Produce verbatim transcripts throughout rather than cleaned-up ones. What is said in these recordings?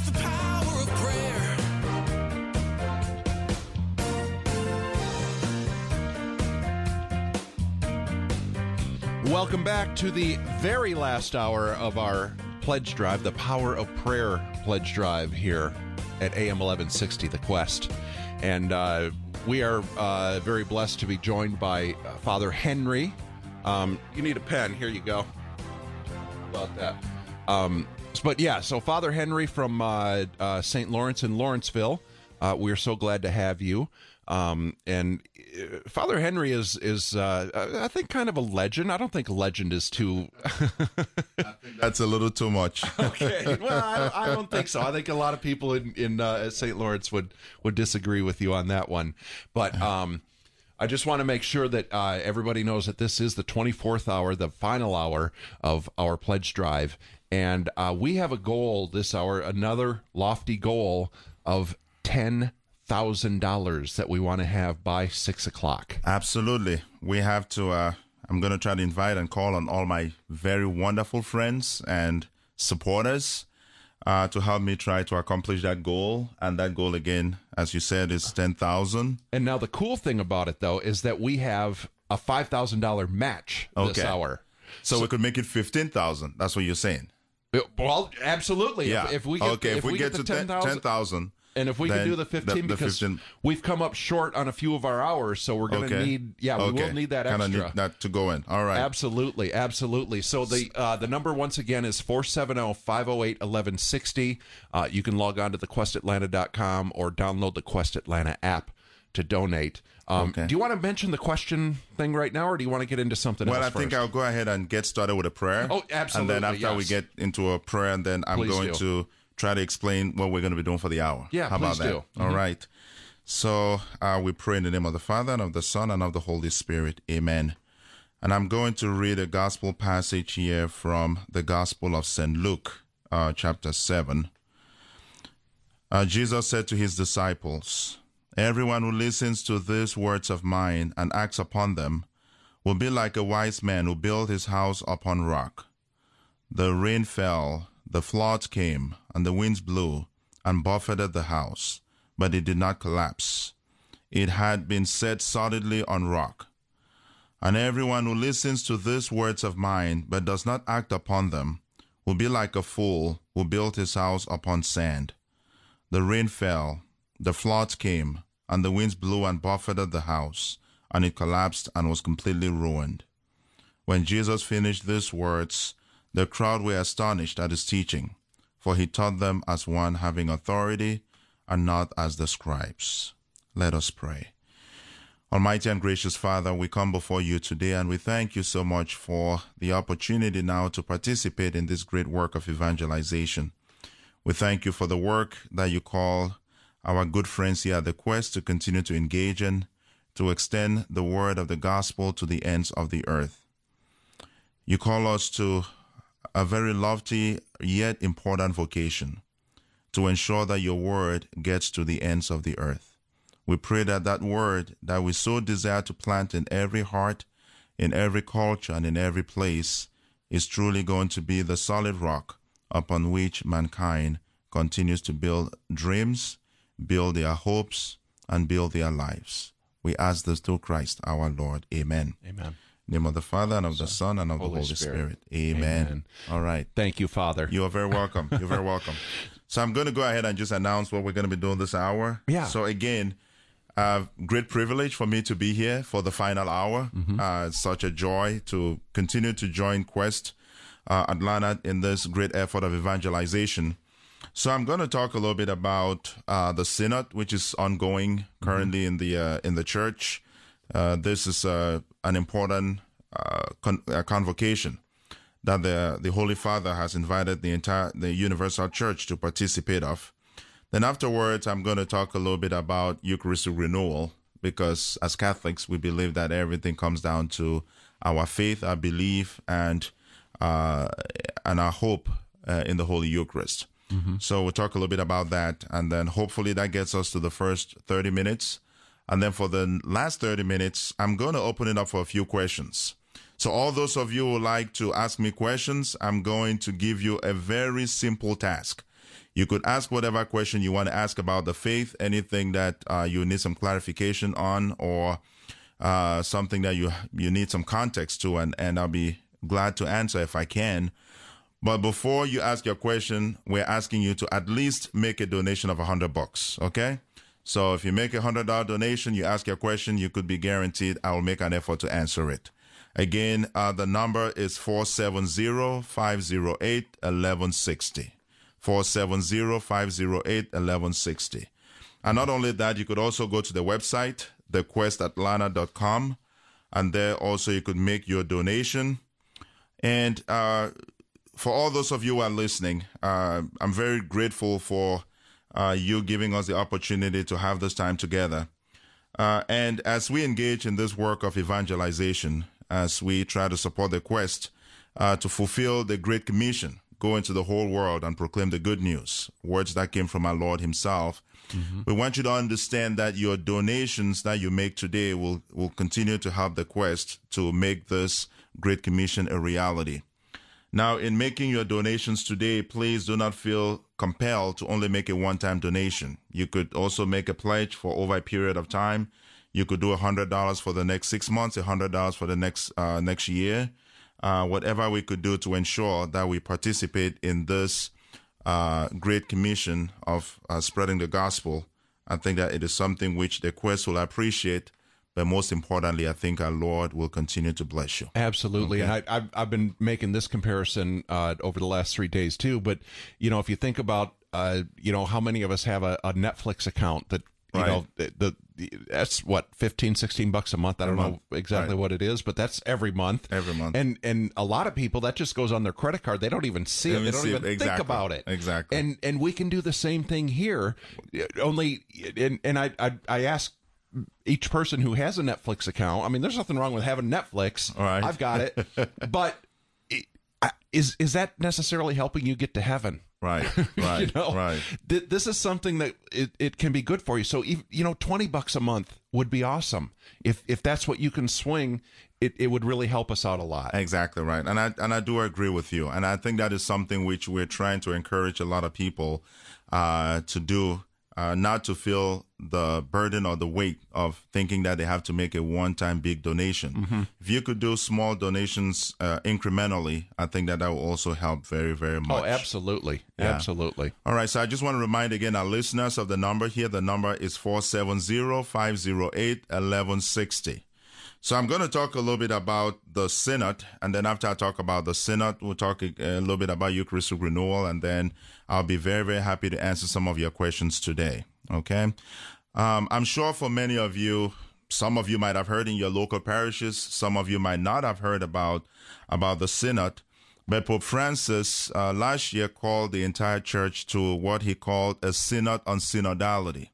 the power of prayer. Welcome back to the very last hour of our pledge drive, the Power of Prayer pledge drive here at A M eleven sixty, The Quest. And uh, we are uh, very blessed to be joined by uh, Father Henry. Um, you need a pen. Here you go. About that. Um, but yeah, so Father Henry from uh, uh, Saint Lawrence in Lawrenceville. Uh, we're so glad to have you. Um, and uh, Father Henry is, is uh, I think, kind of a legend. I don't think legend is too... I think that's a little too much. Okay. Well, I, I don't think so. I think a lot of people in, in uh, Saint Lawrence would, would disagree with you on that one. But um, I just want to make sure that uh, everybody knows that this is the twenty-fourth hour, the final hour of our pledge drive. And uh, we have a goal this hour, another lofty goal of ten thousand dollars that we want to have by six o'clock. Absolutely. We have to, uh, I'm going to try to invite and call on all my very wonderful friends and supporters uh, to help me try to accomplish that goal. And that goal, again, as you said, is ten thousand. And now the cool thing about it, though, is that we have a five thousand dollars match this Okay. hour. So, so we could make it fifteen thousand. That's what you're saying. Well, absolutely. Yeah. If, if we get, okay, if, if we, we get, get, to the ten thousand, ten, and if we can do the fifteen, the, the because fifteen we've come up short on a few of our hours, so we're going to Okay. need, yeah, we okay. will need that Kinda extra. need that to go in. All right. Absolutely, absolutely. So the uh, the number once again is four seven zero, five zero eight, one one six zero. Uh, you can log on to the quest atlanta dot com or download the Quest Atlanta app to donate. Um, Okay. Do you want to mention the question thing right now, or do you want to get into something Well, else I think first? I'll go ahead and get started with a prayer. Oh, absolutely, And then after yes. we get into a prayer, and then I'm Please going do. to try to explain what we're going to be doing for the hour. Yeah, How please about that? do. All Mhm. right. So uh, we pray in the name of the Father, and of the Son, and of the Holy Spirit. Amen. And I'm going to read a gospel passage here from the Gospel of Saint Luke, uh, chapter seven. Uh, Jesus said to his disciples, "Everyone who listens to these words of mine and acts upon them will be like a wise man who built his house upon rock. The rain fell, the floods came, and the winds blew and buffeted the house, but it did not collapse. It had been set solidly on rock. And everyone who listens to these words of mine but does not act upon them will be like a fool who built his house upon sand. The rain fell, the floods came, and the winds blew and buffeted the house, and it collapsed and was completely ruined." When Jesus finished these words, the crowd were astonished at his teaching, for he taught them as one having authority and not as the scribes. Let us pray. Almighty and gracious Father, we come before you today, and we thank you so much for the opportunity now to participate in this great work of evangelization. We thank you for the work that you call our good friends here at the Quest to continue to engage in, to extend the word of the gospel to the ends of the earth. You call us to a very lofty yet important vocation, to ensure that your word gets to the ends of the earth. We pray that that word that we so desire to plant in every heart, in every culture, and in every place is truly going to be the solid rock upon which mankind continues to build dreams, build their hopes, and build their lives. We ask this through Christ our Lord. Amen. Amen. In the name of the Father, and of the Son, and of Holy the Holy Spirit. Spirit. Amen. Amen. All right. Thank you, Father. You are very welcome. You're very welcome. So I'm going to go ahead and just announce what we're going to be doing this hour. Yeah. So again, uh, great privilege for me to be here for the final hour. Mm-hmm. Uh, it's such a joy to continue to join Quest uh, Atlanta in this great effort of evangelization. So I'm going to talk a little bit about uh, the synod, which is ongoing currently mm-hmm. in the uh, in the church. Uh, this is uh, an important uh, con- uh, convocation that the the Holy Father has invited the entire the Universal Church to participate of. Then afterwards, I'm going to talk a little bit about Eucharistic renewal, because as Catholics, we believe that everything comes down to our faith, our belief, and uh, and our hope uh, in the Holy Eucharist. Mm-hmm. So we'll talk a little bit about that, and then hopefully that gets us to the first thirty minutes. And then for the last thirty minutes, I'm going to open it up for a few questions. So all those of you who would like to ask me questions, I'm going to give you a very simple task. You could ask whatever question you want to ask about the faith, anything that uh, you need some clarification on, or uh, something that you you need some context to, and, and I'll be glad to answer if I can. But before you ask your question, we're asking you to at least make a donation of a hundred bucks, okay? So if you make a hundred dollar donation, you ask your question, you could be guaranteed I will make an effort to answer it. Again, uh, the number is four seven zero, five zero eight, one one six zero. four seven zero, five zero eight, one one six zero. And not only that, you could also go to the website, the quest atlanta dot com, and there also you could make your donation. And uh, for all those of you who are listening, uh, I'm very grateful for uh, you giving us the opportunity to have this time together. Uh, and as we engage in this work of evangelization, as we try to support the quest uh, to fulfill the Great Commission, go into the whole world and proclaim the good news, words that came from our Lord himself. Mm-hmm. We want you to understand that your donations that you make today will, will continue to help the quest to make this Great Commission a reality. Now, in making your donations today, please do not feel compelled to only make a one-time donation. You could also make a pledge for over a period of time. You could do one hundred dollars for the next six months, one hundred dollars for the next uh, next year. Uh, whatever we could do to ensure that we participate in this uh, great commission of uh, spreading the gospel. I think that it is something which the quest will appreciate, but most importantly, I think our Lord will continue to bless you. Absolutely. Okay. And I, I've, I've been making this comparison uh, over the last three days too. But, you know, if you think about, uh, you know, how many of us have a, a Netflix account that, you Right. know, the, the, the that's what, fifteen, sixteen bucks a month. I don't A know month. exactly Right. what it is, but that's every month. Every month. And, and a lot of people, that just goes on their credit card. They don't even see They it. They don't don't see it. even think Exactly. about it. Exactly. And, and we can do the same thing here. Only, and, and I, I, I ask each person who has a Netflix account, I mean, there's nothing wrong with having Netflix. All right. I've got it. But it, I- is is that necessarily helping you get to heaven? Right, right, you know, right. Th- this is something that it, it can be good for you. So, ev- you know, twenty bucks a month would be awesome. If if that's what you can swing, it, it would really help us out a lot. Exactly right. And I and I do agree with you. And I think that is something which we're trying to encourage a lot of people uh, to do, uh, not to feel the burden or the weight of thinking that they have to make a one-time big donation. Mm-hmm. If you could do small donations uh, incrementally, I think that that will also help very, very much. Oh, absolutely. Yeah. Absolutely. All right, so I just want to remind again our listeners of the number here. The number is four seven zero, five zero eight, one one six zero. So I'm going to talk a little bit about the Synod, and then after I talk about the Synod, we'll talk a, a little bit about Eucharistic renewal, and then I'll be very, very happy to answer some of your questions today, okay? Um, I'm sure for many of you, some of you might have heard in your local parishes, some of you might not have heard about, about the Synod, but Pope Francis uh, last year called the entire church to what he called a Synod on Synodality.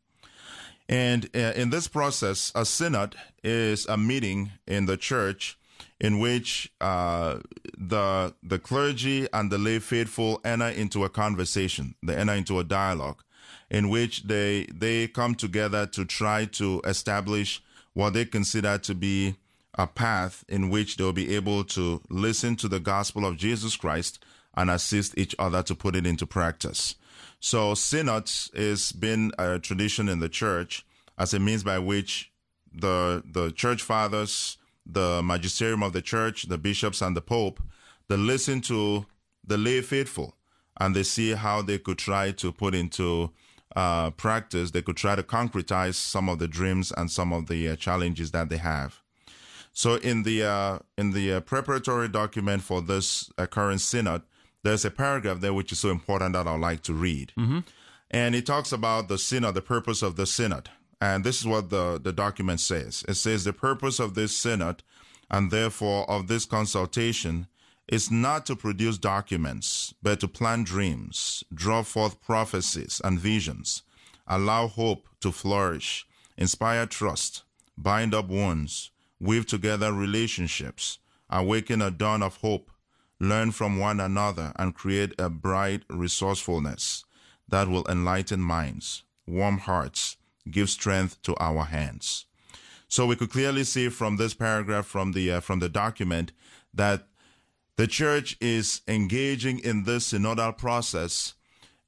And uh, in this process, a synod is a meeting in the church in which uh, the the clergy and the lay faithful enter into a conversation. They enter into a dialogue in which they they come together to try to establish what they consider to be a path in which they'll be able to listen to the gospel of Jesus Christ and assist each other to put it into practice. So synods has been a tradition in the church as a means by which the the church fathers, the magisterium of the church, the bishops and the pope, they listen to the lay faithful and they see how they could try to put into uh, practice, they could try to concretize some of the dreams and some of the uh, challenges that they have. So in the uh, in the uh, preparatory document for this uh, current synod, there's a paragraph there which is so important that I'd like to read. Mm-hmm. And it talks about the synod, the purpose of the synod. And this is what the, the document says. It says the purpose of this synod and therefore of this consultation is not to produce documents, but to plant dreams, draw forth prophecies and visions, allow hope to flourish, inspire trust, bind up wounds, weave together relationships, awaken a dawn of hope, learn from one another, and create a bright resourcefulness that will enlighten minds, warm hearts, give strength to our hands. So we could clearly see from this paragraph from the uh, from the document that the church is engaging in this synodal process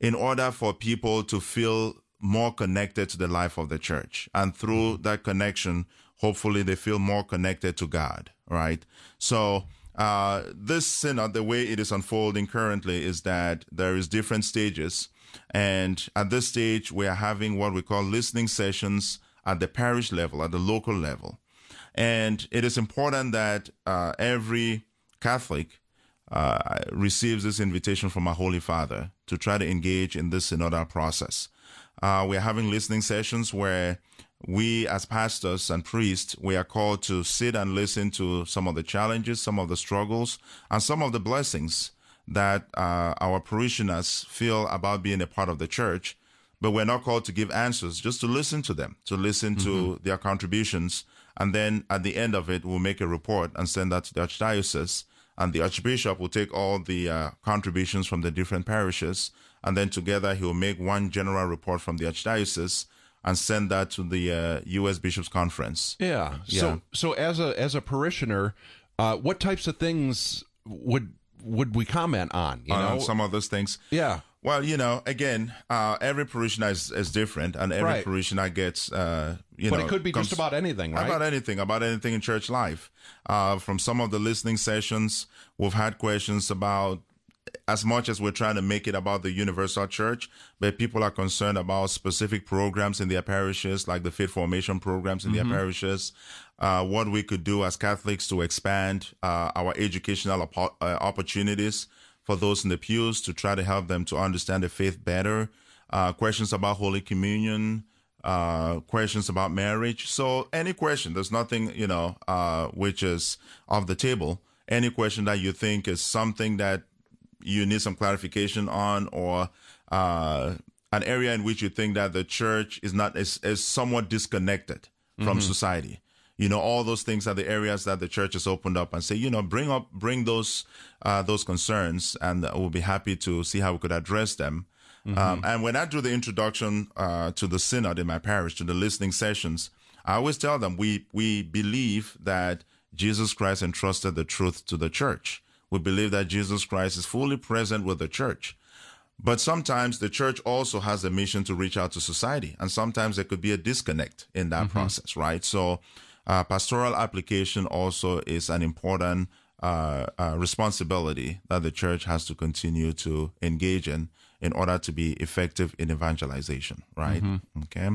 in order for people to feel more connected to the life of the church. And through that connection, hopefully they feel more connected to God, right? So uh, this synod, the way it is unfolding currently is that there is different stages. And at this stage, we are having what we call listening sessions at the parish level, at the local level. And it is important that uh, every Catholic uh, receives this invitation from our Holy Father to try to engage in this synodal process. Uh, we are having listening sessions where we as pastors and priests, we are called to sit and listen to some of the challenges, some of the struggles, and some of the blessings that uh, our parishioners feel about being a part of the church. But we're not called to give answers, just to listen to them, to listen mm-hmm. to their contributions. And then at the end of it, we'll make a report and send that to the Archdiocese. And the Archbishop will take all the uh, contributions from the different parishes. And then together he will make one general report from the Archdiocese and send that to the uh, U S Bishops' Conference. Yeah. yeah. So so as a as a parishioner, uh, what types of things would would we comment on? You on know, some of those things. Yeah. Well, you know, again, uh, every parishioner is, is different, and every right. parishioner gets, uh, you but know. But it could be comes, just about anything, right? About anything, about anything in church life. Uh, from some of the listening sessions, we've had questions about, as much as we're trying to make it about the universal church, but people are concerned about specific programs in their parishes, like the faith formation programs in mm-hmm. their parishes, uh, what we could do as Catholics to expand uh, our educational op- uh, opportunities for those in the pews to try to help them to understand the faith better, uh, questions about Holy Communion, uh, questions about marriage. So any question, there's nothing, you know, uh, which is off the table. Any question that you think is something that you need some clarification on, or uh, an area in which you think that the church is not is, is somewhat disconnected mm-hmm. from society. You know, all those things are the areas that the church has opened up and say, you know, bring up, bring those, uh, those concerns, and we'll be happy to see how we could address them. Mm-hmm. Um, and when I do the introduction uh, to the synod in my parish, to the listening sessions, I always tell them we we believe that Jesus Christ entrusted the truth to the church. We believe that Jesus Christ is fully present with the church. But sometimes the church also has a mission to reach out to society, and sometimes there could be a disconnect in that mm-hmm. process, right? So Uh, pastoral application also is an important uh, uh, responsibility that the church has to continue to engage in in order to be effective in evangelization, right? Mm-hmm. Okay.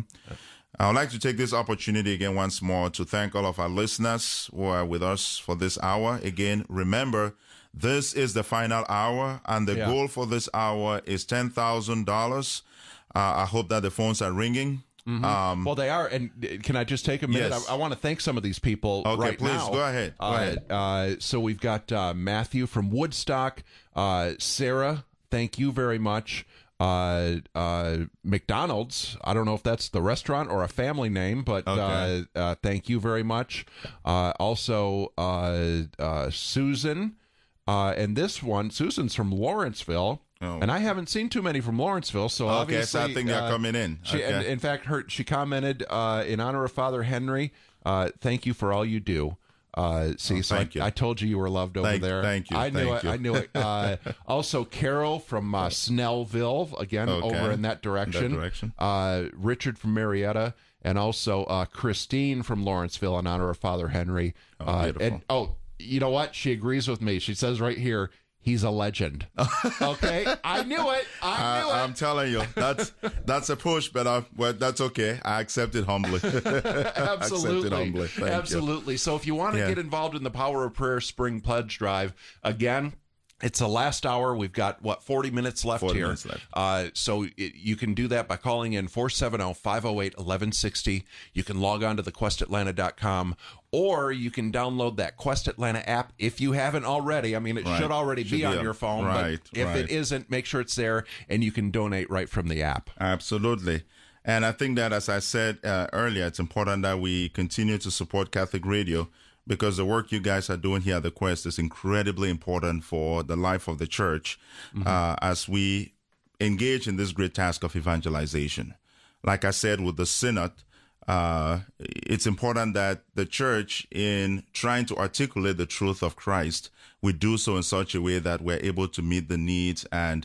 I would like to take this opportunity again once more to thank all of our listeners who are with us for this hour. Again, remember, this is the final hour, and the yeah. goal for this hour is ten thousand dollars. Uh, I hope that the phones are ringing. Mm-hmm. Um, well, they are. And can I just take a minute? Yes. I, I want to thank some of these people okay, right please, now. go ahead. Go uh, ahead. Uh, so we've got uh, Matthew from Woodstock. Uh, Sarah, thank you very much. Uh, uh, McDonald's, I don't know if that's the restaurant or a family name, but okay. uh, uh, thank you very much. Uh, also, uh, uh, Susan. Uh, and this one, Susan's from Lawrenceville. Oh. And I haven't seen too many from Lawrenceville, so okay, obviously... so I think they're uh, coming in. She, okay. and, in fact, her, she commented, uh, in honor of Father Henry, uh, thank you for all you do. Uh, see, oh, so I, you. I told you you were loved over thank, there. Thank you. I knew thank it. You. I knew it. Uh, also, Carol from uh, Snellville, again, okay. over in that direction. In that direction. Uh, Richard from Marietta, and also uh, Christine from Lawrenceville in honor of Father Henry. Oh, uh, beautiful. And, oh, you know what? She agrees with me. She says right here, he's a legend. Okay, I knew it. I knew I, it. I'm telling you, that's that's a push, but I, well, that's okay. I accept it humbly. Absolutely, accept it humbly. Thank absolutely. You. So, if you want to yeah. get involved in the Power of Prayer Spring Pledge Drive, again, it's the last hour. We've got, what, forty minutes left forty here. Minutes left. Uh, so it, you can do that by calling in four seven zero, five zero eight, one one six zero. You can log on to the quest atlanta dot com, or you can download that Quest Atlanta app if you haven't already. I mean, it right. should already should be, be on a, your phone, right, but if right. it isn't, make sure it's there, and you can donate right from the app. Absolutely. And I think that, as I said uh, earlier, it's important that we continue to support Catholic Radio, because the work you guys are doing here at the Quest is incredibly important for the life of the church mm-hmm. uh, as we engage in this great task of evangelization. Like I said, with the Synod, uh, it's important that the church, in trying to articulate the truth of Christ, we do so in such a way that we're able to meet the needs and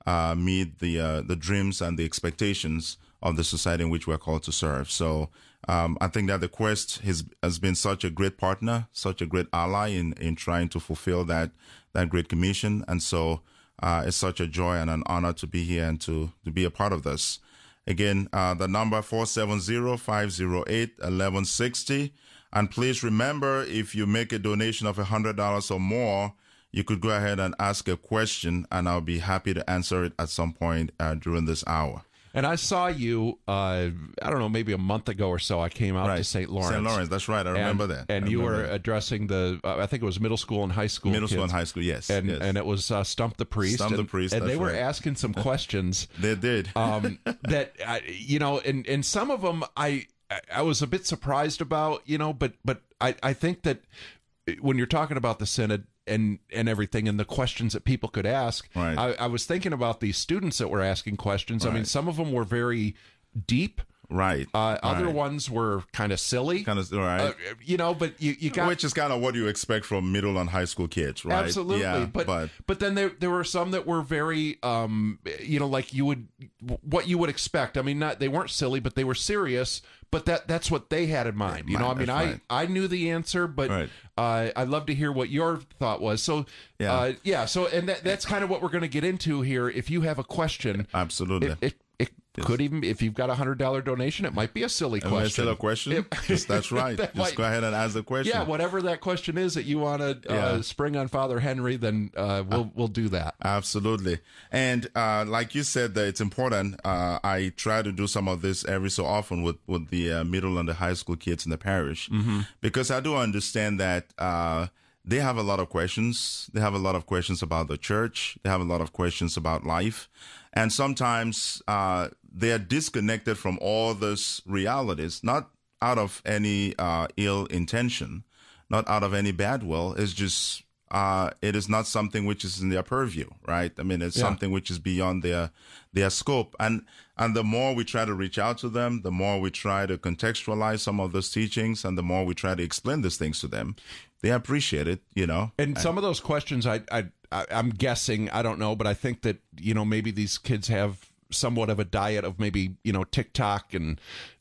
uh, meet the uh, the dreams and the expectations of the society in which we're called to serve. So um, I think that the Quest has has been such a great partner, such a great ally in, in trying to fulfill that that great commission. And so uh, it's such a joy and an honor to be here and to, to be a part of this. Again, uh, the number four seven zero, five zero eight, one one six zero. And please remember, if you make a donation of one hundred dollars or more, you could go ahead and ask a question, and I'll be happy to answer it at some point uh, during this hour. And I saw you, uh, I don't know, maybe a month ago or so, I came out Right. to Saint Lawrence. Saint Lawrence, that's right. I remember and, that. And I you remember were that. addressing the, uh, I think it was middle school and high school Middle kids. school and high school, yes. And, yes. and it was uh, Stump the Priest. Stump the and, Priest, And that's they were right. asking some questions. They did. um, that, uh, you know, and, and some of them I, I was a bit surprised about, you know, but, but I, I think that when you're talking about the synod and and everything and the questions that people could ask, Right. I, I was thinking about these students that were asking questions. I mean, Right. some of them were very deep. right. Uh, other right. ones were kind of silly. Kind of, right. Uh, you know, but you, you got Which is kind of what you expect from middle and high school kids, right? absolutely. Yeah, but, but but then there there were some that were very um you know, like you would what you would expect. I mean, not they weren't silly, but they were serious. But that that's what they had in mind. You know, I mean, That's I right. I knew the answer, but Right. uh, I'd love to hear what your thought was. So Yeah. uh, yeah. So and that, that's kind of what we're going to get into here. If you have a question, absolutely. it it, it could even if you've got a hundred dollar donation, it might be a silly Am I question. still a question? Yes, that's right. That Just might- go ahead and ask the question. Yeah, whatever that question is that you want to uh, Yeah. spring on Father Henry, then uh, we'll we'll do that. Absolutely. And uh, like you said, that it's important. Uh, I try to do some of this every so often with, with the uh, middle and the high school kids in the parish, because I do understand that uh, they have a lot of questions. They have a lot of questions about the church. They have a lot of questions about life. And sometimes uh, they are disconnected from all these realities, not out of any uh, ill intention, not out of any bad will. It's just uh, it is not something which is in their purview, right? I mean, it's Yeah. something which is beyond their their scope. And and the more we try to reach out to them, the more we try to contextualize some of those teachings, and the more we try to explain these things to them, they appreciate it, you know. And some of those questions, I, I, I, I'm guessing, I don't know, but I think that, you know, maybe these kids have somewhat of a diet of maybe, you know, TikTok and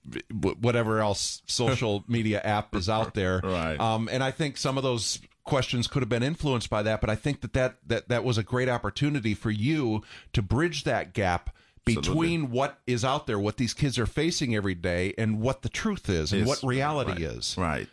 w- whatever else social media app is out there. Right. Um, and I think some of those questions could have been influenced by that, but I think that that, that, that was a great opportunity for you to bridge that gap between Absolutely. what is out there, what these kids are facing every day, and what the truth is and Yes. what reality Right. is. Right.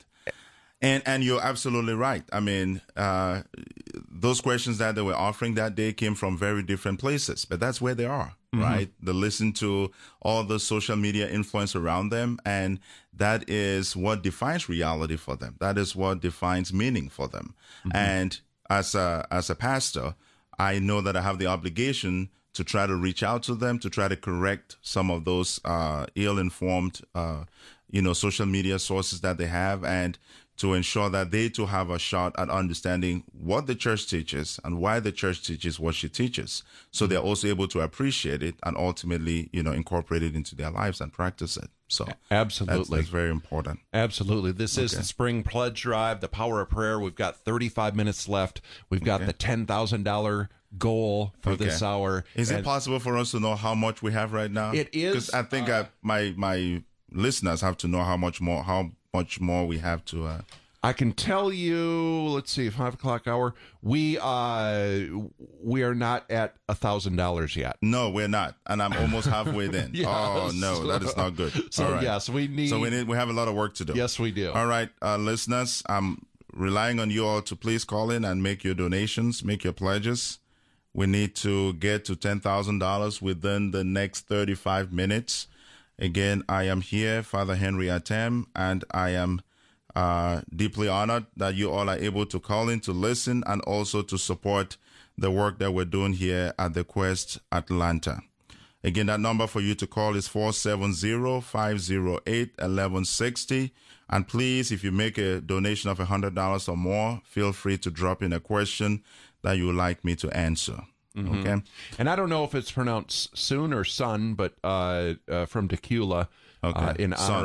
And and you're absolutely right. I mean, uh, those questions that they were offering that day came from very different places, but that's where they are, right? They listen to all the social media influence around them, and that is what defines reality for them. That is what defines meaning for them. And as a as a pastor, I know that I have the obligation to try to reach out to them, to try to correct some of those uh, ill-informed, uh, you know, social media sources that they have, and to ensure that they too have a shot at understanding what the church teaches and why the church teaches what she teaches. So they're also able to appreciate it and ultimately, you know, incorporate it into their lives and practice it. So that's, Absolutely. that's very important. Absolutely. This is the Spring Pledge Drive, the Power of Prayer. We've got thirty-five minutes left. We've got the ten thousand dollars goal for Okay. this hour. Is it And possible for us to know how much we have right now? It is, Because I think uh, I, my my listeners have to know how much more how much more we have to. Uh, I can tell you, let's see, five o'clock hour, we uh we are not at a thousand dollars yet. no, we're not, and I'm almost halfway then. Yes. Oh no, that is not good. So All right. yes, we need, So we need we have a lot of work to do. yes, we do. All right, uh, listeners, I'm relying on you all to please call in and make your donations, make your pledges. We need to get to ten thousand dollars within the next thirty-five minutes. Again, I am here, Father Henry Atem, and I am uh, deeply honored that you all are able to call in to listen and also to support the work that we're doing here at the Quest Atlanta. Again, that number for you to call is four seven zero, five zero eight, one one six zero. And please, if you make a donation of one hundred dollars or more, feel free to drop in a question that you would like me to answer. Okay? And I don't know if it's pronounced Soon or Sun, but uh, uh from Decula, uh, Okay. in honor Son. of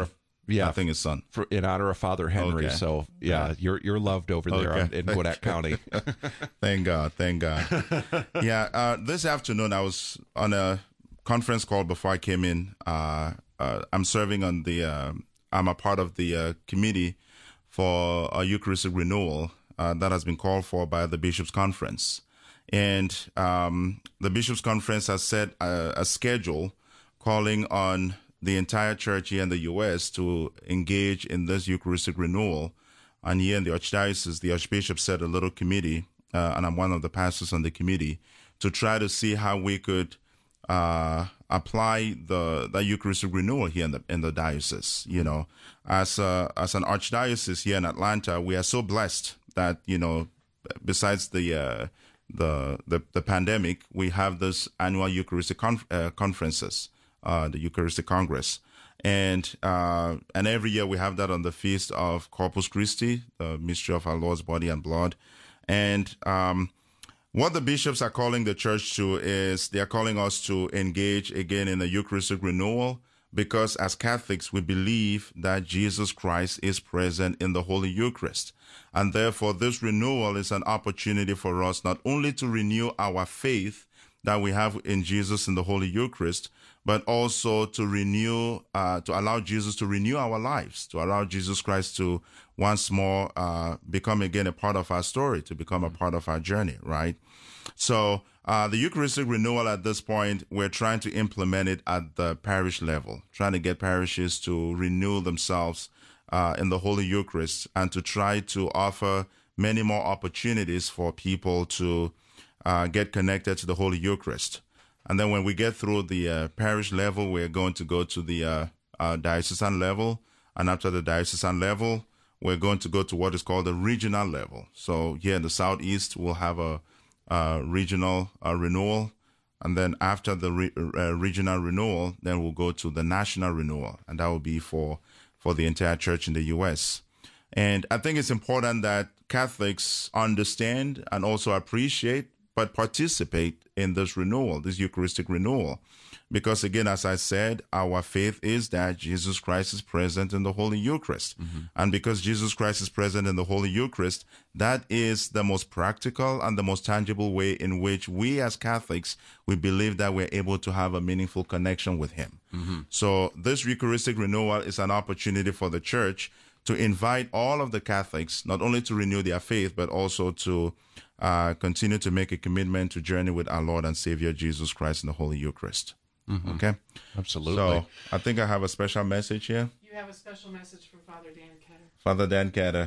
Yeah, I think his son. For, in honor of Father Henry. Okay. So yeah, you're you're loved over there Okay. on, in Gwinnett County. Thank God, thank God. Yeah, uh, this afternoon I was on a conference call before I came in. Uh, uh, I'm serving on the, uh, I'm a part of the uh, committee for a Eucharistic renewal uh, that has been called for by the Bishops' Conference. And um, the Bishops' Conference has set a, a schedule calling on the entire church here in the U S to engage in this Eucharistic renewal. And here in the Archdiocese, the Archbishop set a little committee, uh, and I'm one of the pastors on the committee, to try to see how we could uh, apply the, the Eucharistic renewal here in the in the diocese. You know, as a, as an Archdiocese here in Atlanta, we are so blessed that, you know, besides the uh, the, the the pandemic, we have this annual Eucharistic conf- uh, conferences. Uh, the Eucharistic Congress. And uh, and every year we have that on the feast of Corpus Christi, the mystery of our Lord's body and blood. And um, what the bishops are calling the church to is they are calling us to engage again in the Eucharistic renewal, because as Catholics, we believe that Jesus Christ is present in the Holy Eucharist. And therefore, this renewal is an opportunity for us not only to renew our faith that we have in Jesus in the Holy Eucharist, but also to renew, uh, to allow Jesus to renew our lives, to allow Jesus Christ to once more uh, become again a part of our story, to become a part of our journey, right? So uh, the Eucharistic renewal at this point, we're trying to implement it at the parish level, trying to get parishes to renew themselves uh, in the Holy Eucharist and to try to offer many more opportunities for people to uh, get connected to the Holy Eucharist. And then when we get through the uh, parish level, we're going to go to the uh, uh, diocesan level. And after the diocesan level, we're going to go to what is called the regional level. So here in the Southeast, we'll have a, a regional uh, renewal. And then after the re- uh, regional renewal, then we'll go to the national renewal. And that will be for, for the entire church in the U S. And I think it's important that Catholics understand and also appreciate but participate in this renewal, this Eucharistic renewal. Because again, as I said, our faith is that Jesus Christ is present in the Holy Eucharist. Mm-hmm. And because Jesus Christ is present in the Holy Eucharist, that is the most practical and the most tangible way in which we as Catholics, we believe that we're able to have a meaningful connection with him. Mm-hmm. So this Eucharistic renewal is an opportunity for the church to invite all of the Catholics, not only to renew their faith, but also to uh, continue to make a commitment to journey with our Lord and Savior Jesus Christ in the Holy Eucharist. Mm-hmm. Okay? Absolutely. So I think I have a special message here. You have a special message for Father Dan Ketter. Father Dan Ketter.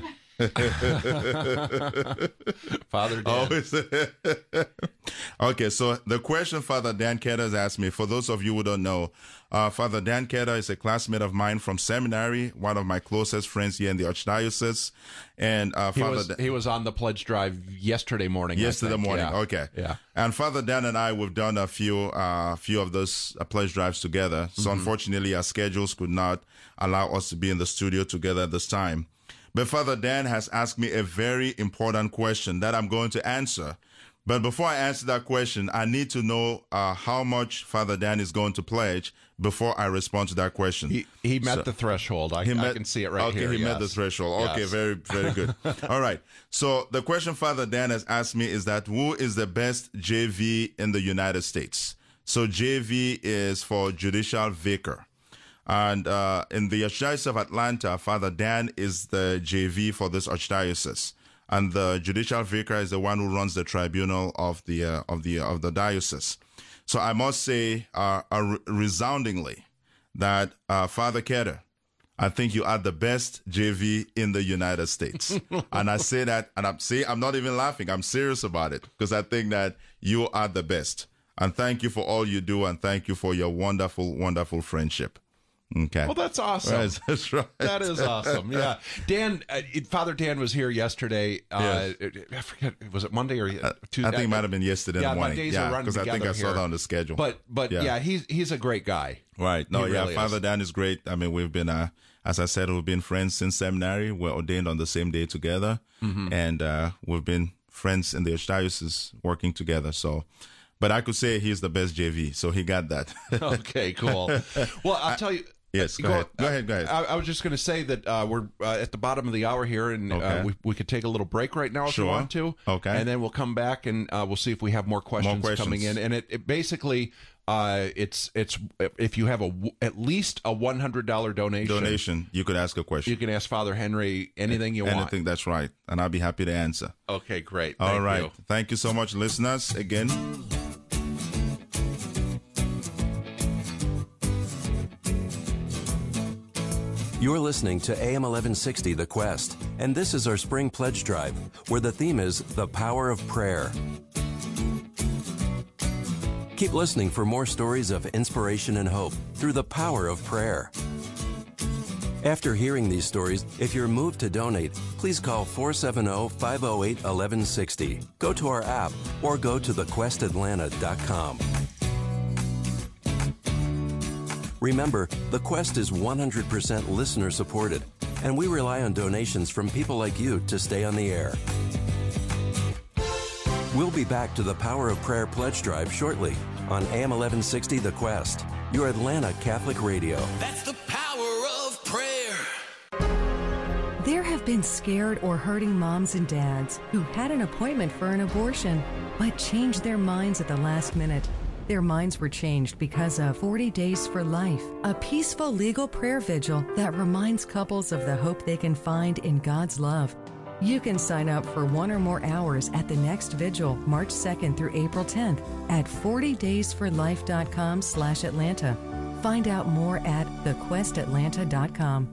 Father Dan. Always. Okay, so the question Father Dan Ketter has asked me, for those of you who don't know, uh, Father Dan Ketter is a classmate of mine from seminary, one of my closest friends here in the Archdiocese. And uh, he, Father was, Dan- he was on the pledge drive yesterday morning. Yesterday I think. morning, Yeah. okay. Yeah. And Father Dan and I, we've done a few uh, few of those uh, pledge drives together. So Mm-hmm. unfortunately, our schedules could not allow us to be in the studio together at this time. But Father Dan has asked me a very important question that I'm going to answer. But before I answer that question, I need to know uh, how much Father Dan is going to pledge before I respond to that question. He, he met So- the threshold. I, He I met- can see it right okay, here. he met yes. the threshold. Okay, Yes. very, very good. All right. So the question Father Dan has asked me is that who is the best J V in the United States? So J V is for judicial vicar. And uh, in the Archdiocese of Atlanta, Father Dan is the J V for this archdiocese. And the judicial vicar is the one who runs the tribunal of the uh, of the of the diocese. So I must say, uh, uh, resoundingly, that uh, Father Ketter, I think you are the best J V in the United States. And I say that, and I'm see, I'm not even laughing. I'm serious about it because I think that you are the best. And thank you for all you do, and thank you for your wonderful, wonderful friendship. Okay. Well, that's awesome. Right, that's right. That is awesome. Yeah. Dan, uh, it- Father Dan was here yesterday. Uh, I forget, was it Monday or uh, Tuesday? I think it might have been yesterday yeah, in the my morning. days yeah, are running because I think I together saw here. that on the schedule. But, but yeah. Yeah. he's he's a great guy. Right. No, He yeah, really Father is. Dan is great. I mean, we've been, uh, as I said, we've been friends since seminary. We're ordained on the same day together. Mm-hmm. And uh, we've been friends in the Archdiocese working together. So, but I could say he's the best J V. So he got that. Okay, cool. Well, I'll tell you. Yes, go, ahead. Go ahead, go ahead. I, I was just going to say that uh, we're uh, at the bottom of the hour here, and Okay. uh, we, we could take a little break right now if Sure. you want to. Okay. And then we'll come back, and uh, we'll see if we have more questions, questions. coming in. And it, it basically, uh, it's it's if you have a w- at least a one hundred dollars donation, Donation, you could ask a question. you can ask Father Henry anything you Anything, want. that's right. And I'll be happy to answer. Okay, great. All Thank right. you. Thank you so much, listeners. Again, You're listening to A M eleven sixty The Quest, and this is our Spring Pledge Drive, where the theme is The Power of Prayer. Keep listening for more stories of inspiration and hope through the power of prayer. After hearing these stories, if you're moved to donate, please call four seven zero, five zero eight, one one six zero, go to our app, or go to the quest atlanta dot com. Remember, The Quest is one hundred percent listener supported, and we rely on donations from people like you to stay on the air. We'll be back to the Power of Prayer Pledge Drive shortly on A M eleven sixty The Quest, your Atlanta Catholic radio. That's the power of prayer. There have been scared or hurting moms and dads who had an appointment for an abortion, but changed their minds at the last minute. Their minds were changed because of forty Days for Life, a peaceful legal prayer vigil that reminds couples of the hope they can find in God's love. You can sign up for one or more hours at the next vigil, March second through April tenth, at forty days for life dot com slash Atlanta. Find out more at the quest atlanta dot com.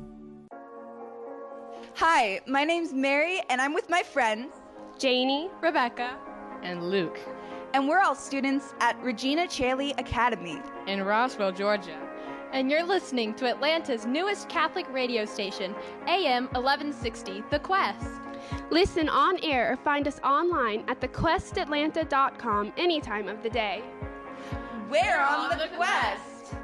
Hi, my name's Mary, and I'm with my friends, Janie, Rebecca, and Luke and we're all students at Regina Chaley Academy. in Roswell, Georgia. And you're listening to Atlanta's newest Catholic radio station, A M eleven sixty, The Quest. Listen on air or find us online at the quest atlanta dot com any time of the day. We're on the quest!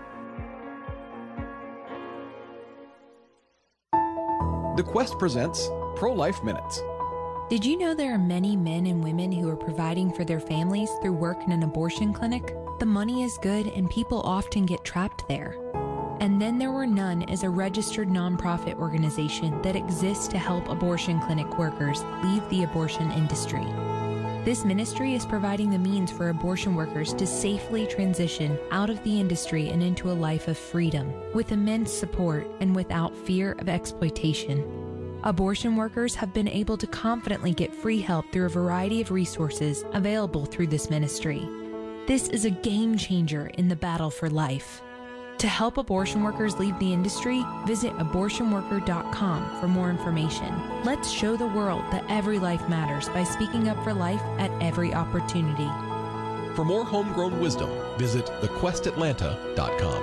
The Quest presents Pro-Life Minutes. Did you know there are many men and women who are providing for their families through work in an abortion clinic? The money is good and people often get trapped there. And Then There Were None is a registered nonprofit organization that exists to help abortion clinic workers leave the abortion industry. This ministry is providing the means for abortion workers to safely transition out of the industry and into a life of freedom, with immense support and without fear of exploitation. Abortion workers have been able to confidently get free help through a variety of resources available through this ministry. This is a game changer in the battle for life. To help abortion workers leave the industry, visit abortion worker dot com for more information. Let's show the world that every life matters by speaking up for life at every opportunity. For more homegrown wisdom, visit the quest atlanta dot com.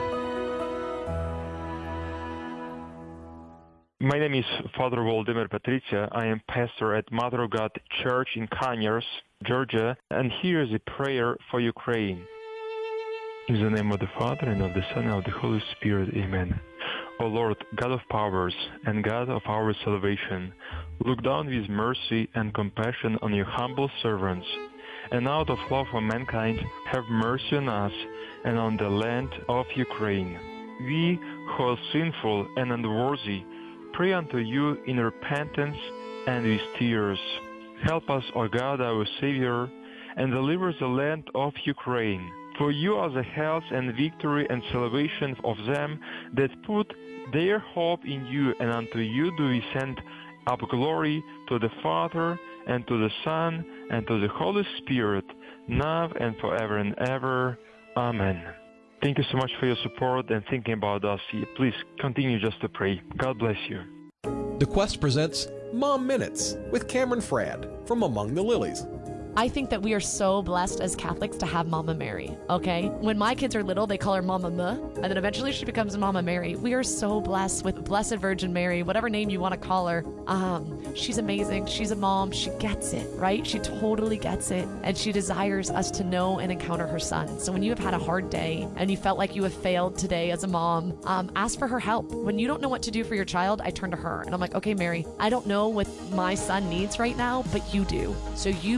My name is Father Waldemar Patricia. I am pastor at Mother of God Church in Conyers, Georgia, and here is a prayer for Ukraine. In the name of the Father, and of the Son, and of the Holy Spirit, amen. O Lord, God of powers, and God of our salvation, look down with mercy and compassion on your humble servants, and out of love for mankind, have mercy on us and on the land of Ukraine. We, who are sinful and unworthy, pray unto you in repentance and with tears. Help us, O God, our Savior, and deliver the land of Ukraine. For you are the health and victory and salvation of them that put their hope in you, and unto you do we send up glory to the Father, and to the Son, and to the Holy Spirit, now and forever and ever. Amen. Thank you so much for your support and thinking about us. Please continue just to pray. God bless you. The Quest presents Mom Minutes with Cameron Frad from Among the Lilies. I think that we are so blessed as Catholics to have Mama Mary, okay? When my kids are little, they call her Mama Ma, and then eventually she becomes Mama Mary. We are so blessed with Blessed Virgin Mary, whatever name you want to call her. Um, she's amazing. She's a mom. She gets it, right? She totally gets it, and she desires us to know and encounter her son. So when you have had a hard day and you felt like you have failed today as a mom, um, ask for her help. When you don't know what to do for your child, I turn to her, and I'm like, okay, Mary, I don't know what my son needs right now, but you do. So you please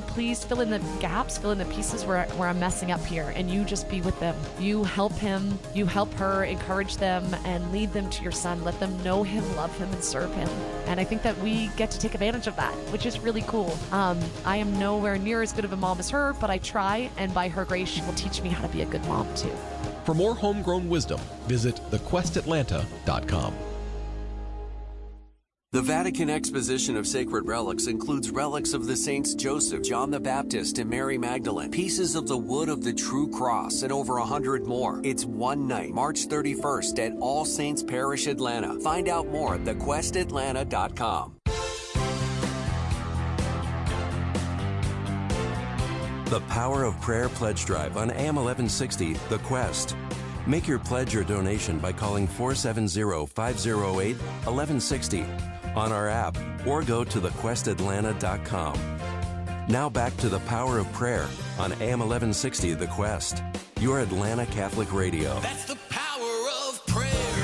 fill in the gaps, fill in the pieces where, where I'm messing up here, and you just be with them. You help him, you help her, encourage them, and lead them to your son. Let them know him, love him, and serve him. And I think that we get to take advantage of that, which is really cool. Um, I am nowhere near as good of a mom as her, but I try, and by her grace, she will teach me how to be a good mom, too. For more homegrown wisdom, visit the quest atlanta dot com. The Vatican Exposition of Sacred Relics includes relics of the saints Joseph, John the Baptist, and Mary Magdalene, pieces of the wood of the true cross, and over a hundred more. It's one night, March thirty-first, at All Saints Parish, Atlanta. Find out more at the quest atlanta dot com. The Power of Prayer Pledge Drive on A M eleven sixty, The Quest. Make your pledge or donation by calling four seven zero, five zero eight, one one six zero on our app or go to the quest atlanta dot com. Now back to the Power of Prayer on A M eleven sixty The Quest, your Atlanta Catholic Radio. That's the power of prayer.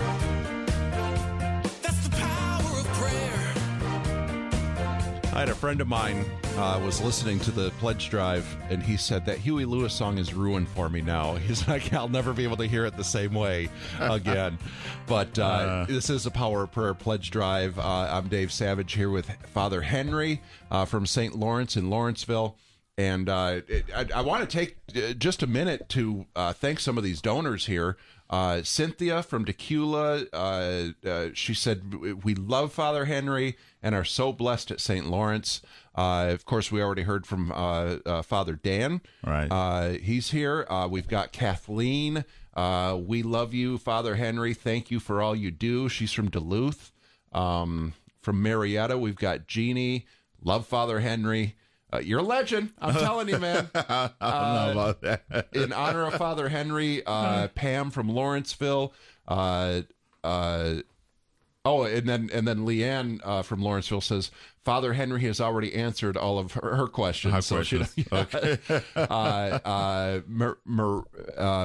That's the power of prayer. I had a friend of mine uh, was listening to the pledge drive, and he said that Huey Lewis song is ruined for me now. He's like, I'll never be able to hear it the same way again. But uh, uh, this is the Power of Prayer pledge drive. Uh, I'm Dave Savage here with Father Henry uh, from Saint Lawrence in Lawrenceville. And uh, it, I, I want to take just a minute to uh, thank some of these donors here. Uh, Cynthia from Decula, uh, uh, she said, we love Father Henry and are so blessed at Saint Lawrence. Uh, of course, we already heard from uh, uh, Father Dan. Right. Uh, he's here. Uh, we've got Kathleen. Uh, we love you, Father Henry. Thank you for all you do. She's from Duluth. Um, from Marietta, we've got Jeannie. Love Father Henry. Uh, you're a legend. I'm telling you, man. I don't uh, know about that. In honor of Father Henry, uh, Pam from Lawrenceville. Uh, uh, oh, and then and then Leanne uh, from Lawrenceville says, Father Henry has already answered all of her, her questions. Her so questions. She, yeah. Okay. uh, uh, Mer, Mer, uh,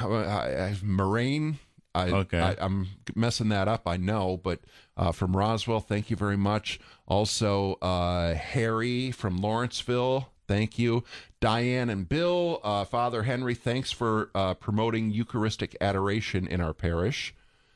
Moraine. I, okay. I, I'm messing that up, I know, but uh, from Roswell, thank you very much. Also, uh, Harry from Lawrenceville, thank you. Diane and Bill, uh, Father Henry, thanks for uh, promoting Eucharistic adoration in our parish.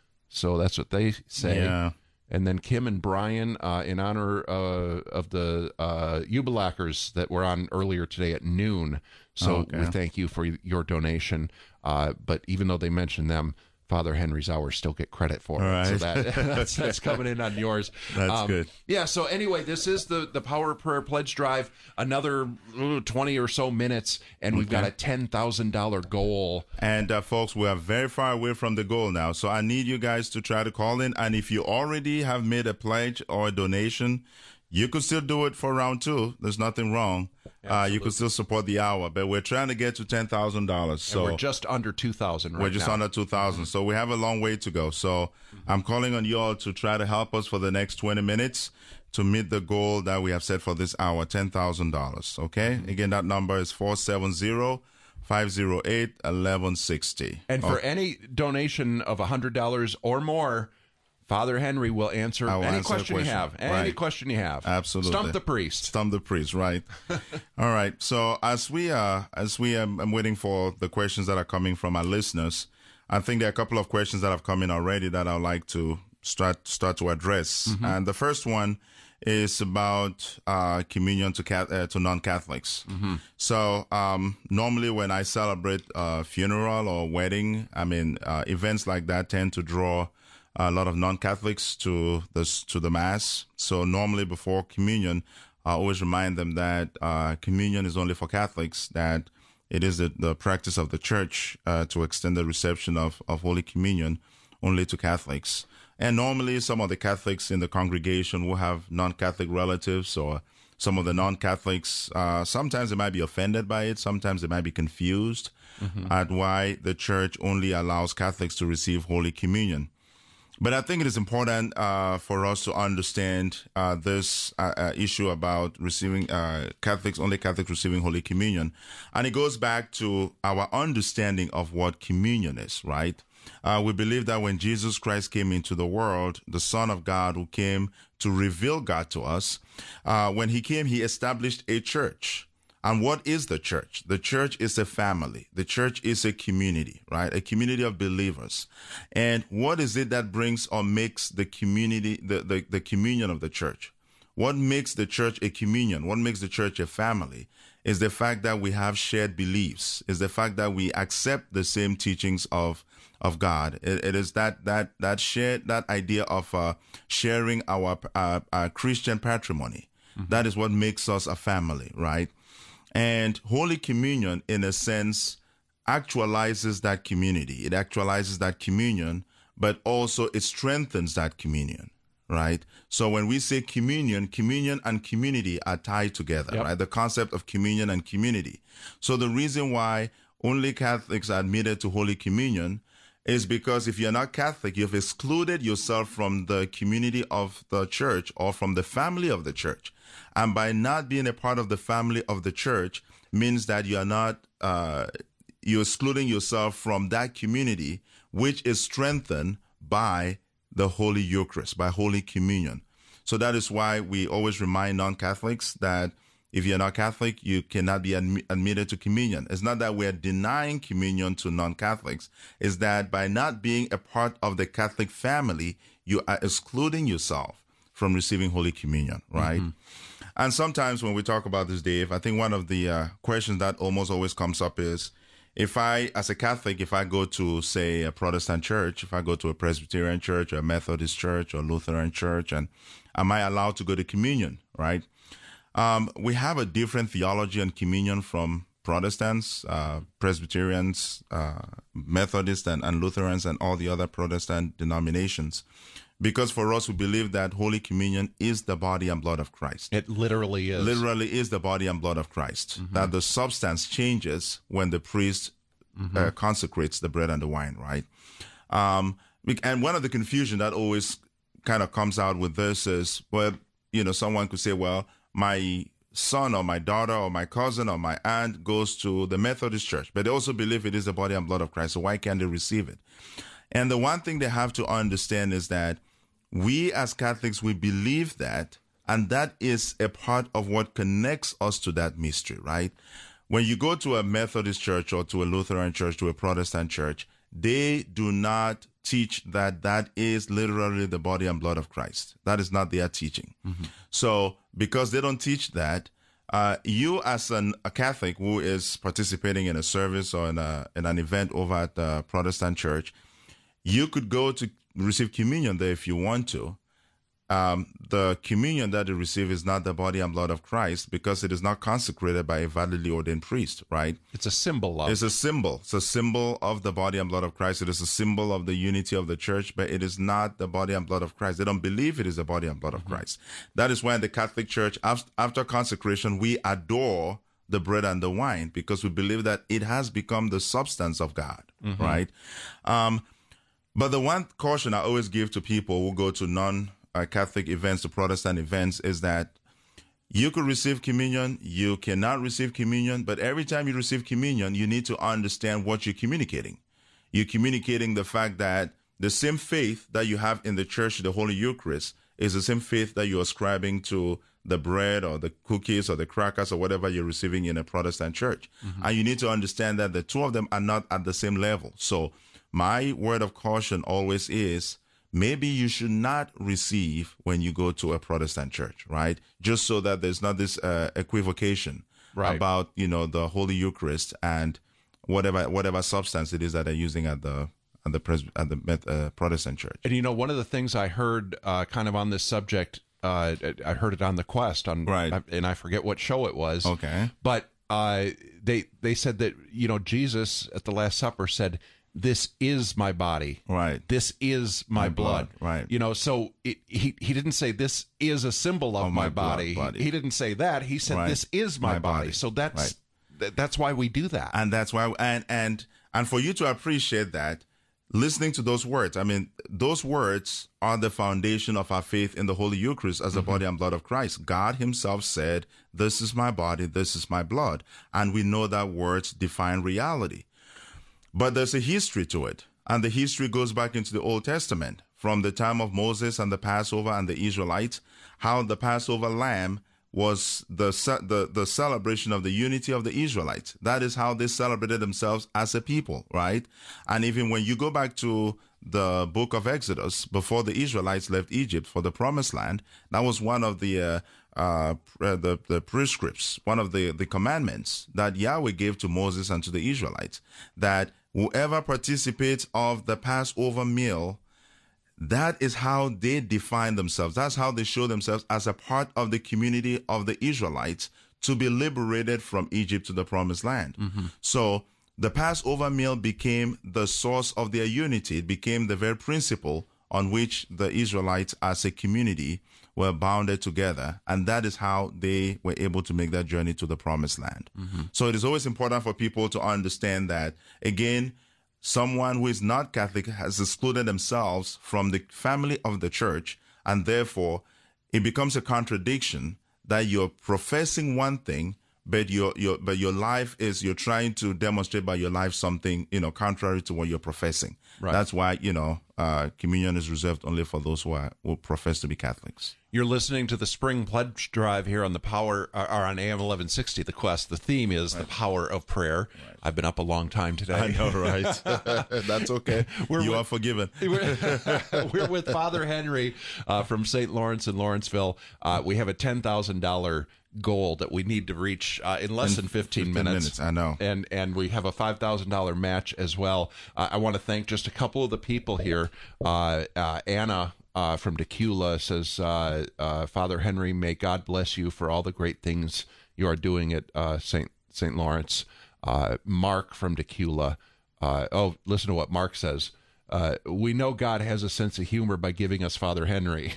So that's what they say. Yeah. And then Kim and Brian, uh, in honor uh, of the uh, Jubilakers that were on earlier today at noon. So okay. we thank you for your donation. Uh, but even though they mentioned them, Father Henry's hours still get credit for it. Right. So that, that's, that's coming in on yours. That's um, good. Yeah, so anyway, this is the, the Power of Prayer Pledge Drive. Another ooh, twenty or so minutes, and we've okay. got a ten thousand dollars goal. And, uh, folks, we are very far away from the goal now. So I need you guys to try to call in. And if you already have made a pledge or a donation, you could still do it for round two. There's nothing wrong. Uh, you could still support the hour, but we're trying to get to ten thousand dollars. So and we're just under two thousand right We're just now. under two thousand. Mm-hmm. So we have a long way to go. So mm-hmm. I'm calling on you all to try to help us for the next twenty minutes to meet the goal that we have set for this hour, ten thousand dollars. Okay? Mm-hmm. Again, that number is four seven zero, five zero eight, one one six zero. And for okay. any donation of one hundred dollars or more, Father Henry will answer will any answer question, question you have. Any right. question you have. Absolutely. Stump the priest. Stump the priest, right. All right. So as we are, as we are, I'm waiting for the questions that are coming from our listeners, I think there are a couple of questions that have come in already that I'd like to start start to address. Mm-hmm. And the first one is about uh, communion to uh, to non-Catholics. Mm-hmm. So um, normally when I celebrate a funeral or wedding, I mean, uh, events like that tend to draw a lot of non-Catholics to this to the Mass. So normally before communion, I always remind them that uh, communion is only for Catholics, that it is the, the practice of the Church uh, to extend the reception of, of Holy Communion only to Catholics. And normally some of the Catholics in the congregation will have non-Catholic relatives, or some of the non-Catholics, uh, sometimes they might be offended by it, sometimes they might be confused mm-hmm. at why the Church only allows Catholics to receive Holy Communion. But I think it is important uh, for us to understand uh, this uh, uh, issue about receiving uh, Catholics, only Catholics receiving Holy Communion. And it goes back to our understanding of what communion is, right? Uh, we believe that when Jesus Christ came into the world, the Son of God who came to reveal God to us, uh, when he came, he established a church. And what is the church? The church is a family. The church is a community, right? A community of believers. And what is it that brings or makes the community, the, the, the communion of the church? What makes the church a communion? What makes the church a family is the fact that we have shared beliefs, is the fact that we accept the same teachings of of God. It, it is that that that shared that idea of uh, sharing our, uh, our Christian patrimony. Mm-hmm. That is what makes us a family, right? And Holy Communion, in a sense, actualizes that community. It actualizes that communion, but also it strengthens that communion, right? So when we say communion, communion and community are tied together, yep. right? The concept of communion and community. So the reason why only Catholics are admitted to Holy Communion is because if you're not Catholic, you've excluded yourself from the community of the church or from the family of the church. And by not being a part of the family of the church means that you are not, uh, you're excluding yourself from that community, which is strengthened by the Holy Eucharist, by Holy Communion. So that is why we always remind non-Catholics that if you're not Catholic, you cannot be admi- admitted to communion. It's not that we're denying communion to non-Catholics. It's that by not being a part of the Catholic family, you are excluding yourself from receiving Holy Communion, right? Mm-hmm. And sometimes when we talk about this, Dave, I think one of the uh, questions that almost always comes up is, if I, as a Catholic, if I go to, say, a Protestant church, if I go to a Presbyterian church or a Methodist church or Lutheran church, and am I allowed to go to communion, right? Um, we have a different theology on communion from Protestants, uh, Presbyterians, uh, Methodists, and, and Lutherans, and all the other Protestant denominations. Because for us, we believe that Holy Communion is the body and blood of Christ. It literally is. Literally is the body and blood of Christ. Mm-hmm. That the substance changes when the priest mm-hmm. uh, consecrates the bread and the wine, right? Um, and one of the confusion that always kind of comes out with this is, well, you know, someone could say, well, my son or my daughter or my cousin or my aunt goes to the Methodist church, but they also believe it is the body and blood of Christ, so why can't they receive it? And the one thing they have to understand is that we as Catholics, we believe that, and that is a part of what connects us to that mystery, right? When you go to a Methodist church or to a Lutheran church, to a Protestant church, they do not teach that that is literally the body and blood of Christ. That is not their teaching. Mm-hmm. So because they don't teach that, uh, you as an, a Catholic who is participating in a service or in, a, in an event over at the Protestant church, you could go to receive communion there if you want to. Um, the communion that you receive is not the body and blood of Christ because it is not consecrated by a validly ordained priest, right? It's a symbol of. It's a symbol. It's a symbol of the body and blood of Christ. It is a symbol of the unity of the church, but it is not the body and blood of Christ. They don't believe it is the body and blood of Christ. That is why in the Catholic Church, after consecration, we adore the bread and the wine because we believe that it has become the substance of God, mm-hmm. right? Um, but the one caution I always give to people who go to non Uh, Catholic events, to Protestant events, is that you could receive communion, you cannot receive communion, but every time you receive communion, you need to understand what you're communicating. You're communicating the fact that the same faith that you have in the church, the Holy Eucharist, is the same faith that you're ascribing to the bread or the cookies or the crackers or whatever you're receiving in a Protestant church. Mm-hmm. And you need to understand that the two of them are not at the same level. So my word of caution always is, maybe you should not receive when you go to a Protestant church, right? Just so that there's not this uh, equivocation right. about, you know, the Holy Eucharist and whatever whatever substance it is that they're using at the at the Pres- at the uh, Protestant church. And you know, one of the things I heard uh, kind of on this subject, uh, I heard it on the Quest, on right, and I forget what show it was. Okay, but uh, they they said that, you know, Jesus at the Last Supper said, "This is my body. Right. This is my, my blood. blood. Right. You know, so it, he he didn't say this is a symbol of, of my, my body. body. He didn't say that. He said right. this is my, my body. body. So that's right. th- that's why we do that. And that's why and and and for you to appreciate that, listening to those words, I mean, those words are the foundation of our faith in the Holy Eucharist as the mm-hmm. body and blood of Christ. God himself said, "This is my body, this is my blood." And we know that words define reality. But there's a history to it, and the history goes back into the Old Testament, from the time of Moses and the Passover and the Israelites, how the Passover lamb was the, ce- the the celebration of the unity of the Israelites. That is how they celebrated themselves as a people, right? And even when you go back to the book of Exodus, before the Israelites left Egypt for the promised land, that was one of the uh, uh, the, the prescripts, one of the, the commandments that Yahweh gave to Moses and to the Israelites, that whoever participates of the Passover meal, that is how they define themselves. That's how they show themselves as a part of the community of the Israelites to be liberated from Egypt to the promised land. Mm-hmm. So the Passover meal became the source of their unity. It became the very principle on which the Israelites as a community were bounded together. And that is how they were able to make that journey to the promised land. Mm-hmm. So it is always important for people to understand that, again, someone who is not Catholic has excluded themselves from the family of the church, and therefore it becomes a contradiction that you're professing one thing, but your your but your life is, you're trying to demonstrate by your life something, you know, contrary to what you're professing. Right. That's why, you know, uh, communion is reserved only for those who are who profess to be Catholics. You're listening to the Spring Pledge Drive here on the Power, or on A M eleven sixty, The Quest. The theme is right. The power of prayer. Right. I've been up a long time today. I know, right? That's okay. We're you with, are forgiven. We're, we're with Father Henry uh, from Saint Lawrence in Lawrenceville. Uh, we have a ten thousand dollars goal that we need to reach uh, in less in than fifteen, fifteen minutes. minutes. I know. And and we have a five thousand dollars match as well. Uh, I want to thank just a couple of the people here. Uh, uh, Anna uh, from Decula says, uh, uh, Father Henry, may God bless you for all the great things you are doing at uh, Saint Saint Lawrence. Uh, Mark from Decula. Uh, oh, listen to what Mark says. Uh, we know God has a sense of humor by giving us Father Henry.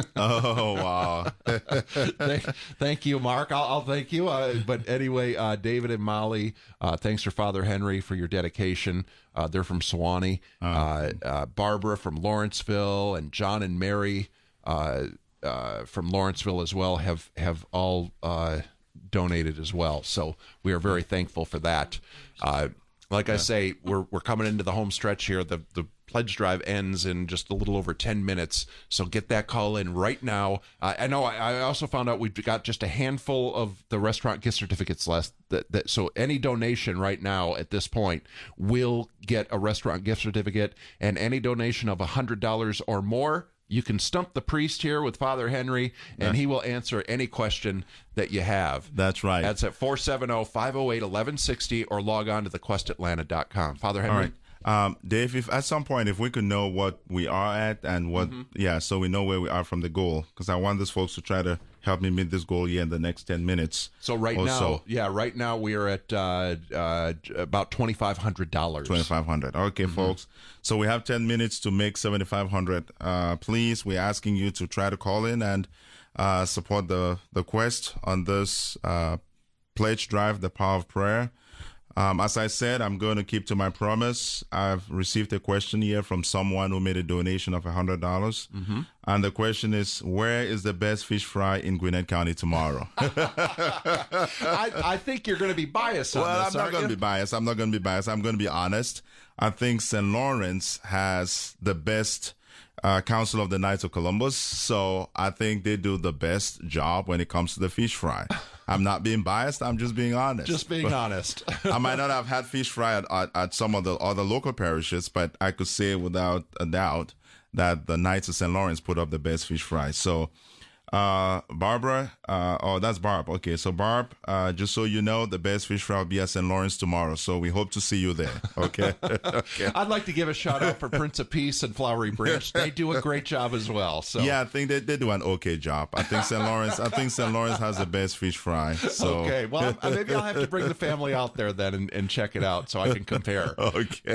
Oh, wow. thank, thank you, Mark. I'll, I'll thank you. Uh, but anyway, uh, David and Molly, uh, thanks for Father Henry for your dedication. Uh, they're from Sewanee. Oh. Uh, uh, Barbara from Lawrenceville, and John and Mary uh, uh, from Lawrenceville as well have, have all uh, donated as well. So we are very thankful for that. Uh, Like I say, we're we're coming into the home stretch here. The the pledge drive ends in just a little over ten minutes, so get that call in right now. Uh, I know I, I also found out we've got just a handful of the restaurant gift certificates left. That, that so any donation right now at this point will get a restaurant gift certificate, and any donation of one hundred dollars or more, you can stump the priest here with Father Henry, and he will answer any question that you have. That's right. That's at four seven zero, five zero eight, one one six zero, or log on to the quest atlanta dot com. Father Henry. All right. Um, Dave, if at some point, if we could know what we are at and what, mm-hmm. yeah, so we know where we are from the goal, because I want these folks to try to help me meet this goal here in the next ten minutes. So right now, so. yeah, right now we are at uh, uh, about twenty-five hundred dollars. twenty-five hundred dollars. Okay, mm-hmm. folks. So we have ten minutes to make seventy-five hundred dollars. Uh, please, we're asking you to try to call in and uh, support the, the quest on this uh, pledge drive, the power of prayer. Um, as I said, I'm going to keep to my promise. I've received a question here from someone who made a donation of one hundred dollars. Mm-hmm. And the question is, where is the best fish fry in Gwinnett County tomorrow? I, I think you're going to be biased on well, this, I'm not going to be biased. I'm not going to be biased. I'm going to be honest. I think Saint Lawrence has the best uh, Council of the Knights of Columbus. So I think they do the best job when it comes to the fish fry. I'm not being biased. I'm just being honest. Just being but honest. I might not have had fish fry at, at, at some of the other local parishes, but I could say without a doubt that the Knights of Saint Lawrence put up the best fish fry. So, uh, Barbara, uh, oh, that's Barb. Okay, so Barb, uh, just so you know, the best fish fry will be at Saint Lawrence tomorrow. So we hope to see you there. Okay. Okay. I'd like to give a shout out for Prince of Peace and Flowery Branch. They do a great job as well. So yeah, I think they, they do an okay job. I think Saint Lawrence. I think Saint Lawrence has the best fish fry. So okay, well maybe I'll have to bring the family out there then and, and check it out so I can compare. Okay.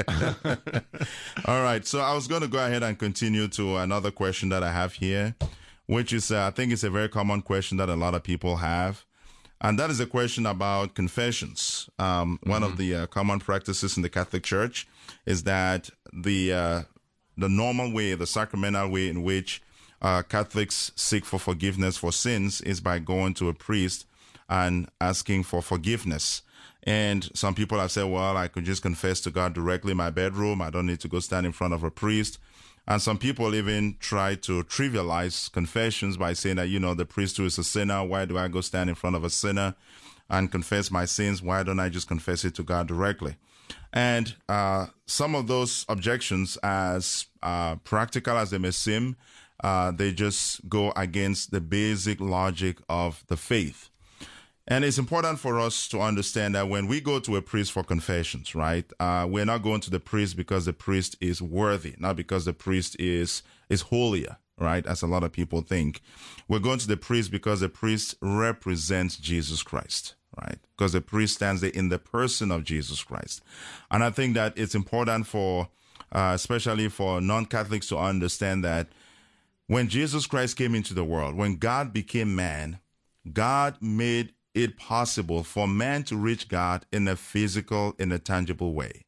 All right. So I was going to go ahead and continue to another question that I have here, which is, uh, I think it's a very common question that a lot of people have. And that is a question about confessions. Um, mm-hmm. One of the uh, common practices in the Catholic Church is that the uh, the normal way, the sacramental way in which uh, Catholics seek for forgiveness for sins is by going to a priest and asking for forgiveness. And some people have said, well, I could just confess to God directly in my bedroom. I don't need to go stand in front of a priest. And some people even try to trivialize confessions by saying that, you know, the priest who is a sinner, why do I go stand in front of a sinner and confess my sins? Why don't I just confess it to God directly? And uh, some of those objections, as uh, practical as they may seem, uh, they just go against the basic logic of the faith. And it's important for us to understand that when we go to a priest for confessions, right, uh, we're not going to the priest because the priest is worthy, not because the priest is is holier, right, as a lot of people think. We're going to the priest because the priest represents Jesus Christ, right, because the priest stands there in the person of Jesus Christ. And I think that it's important for, uh, especially for non-Catholics, to understand that when Jesus Christ came into the world, when God became man, God made it possible for man to reach God in a physical, in a tangible way.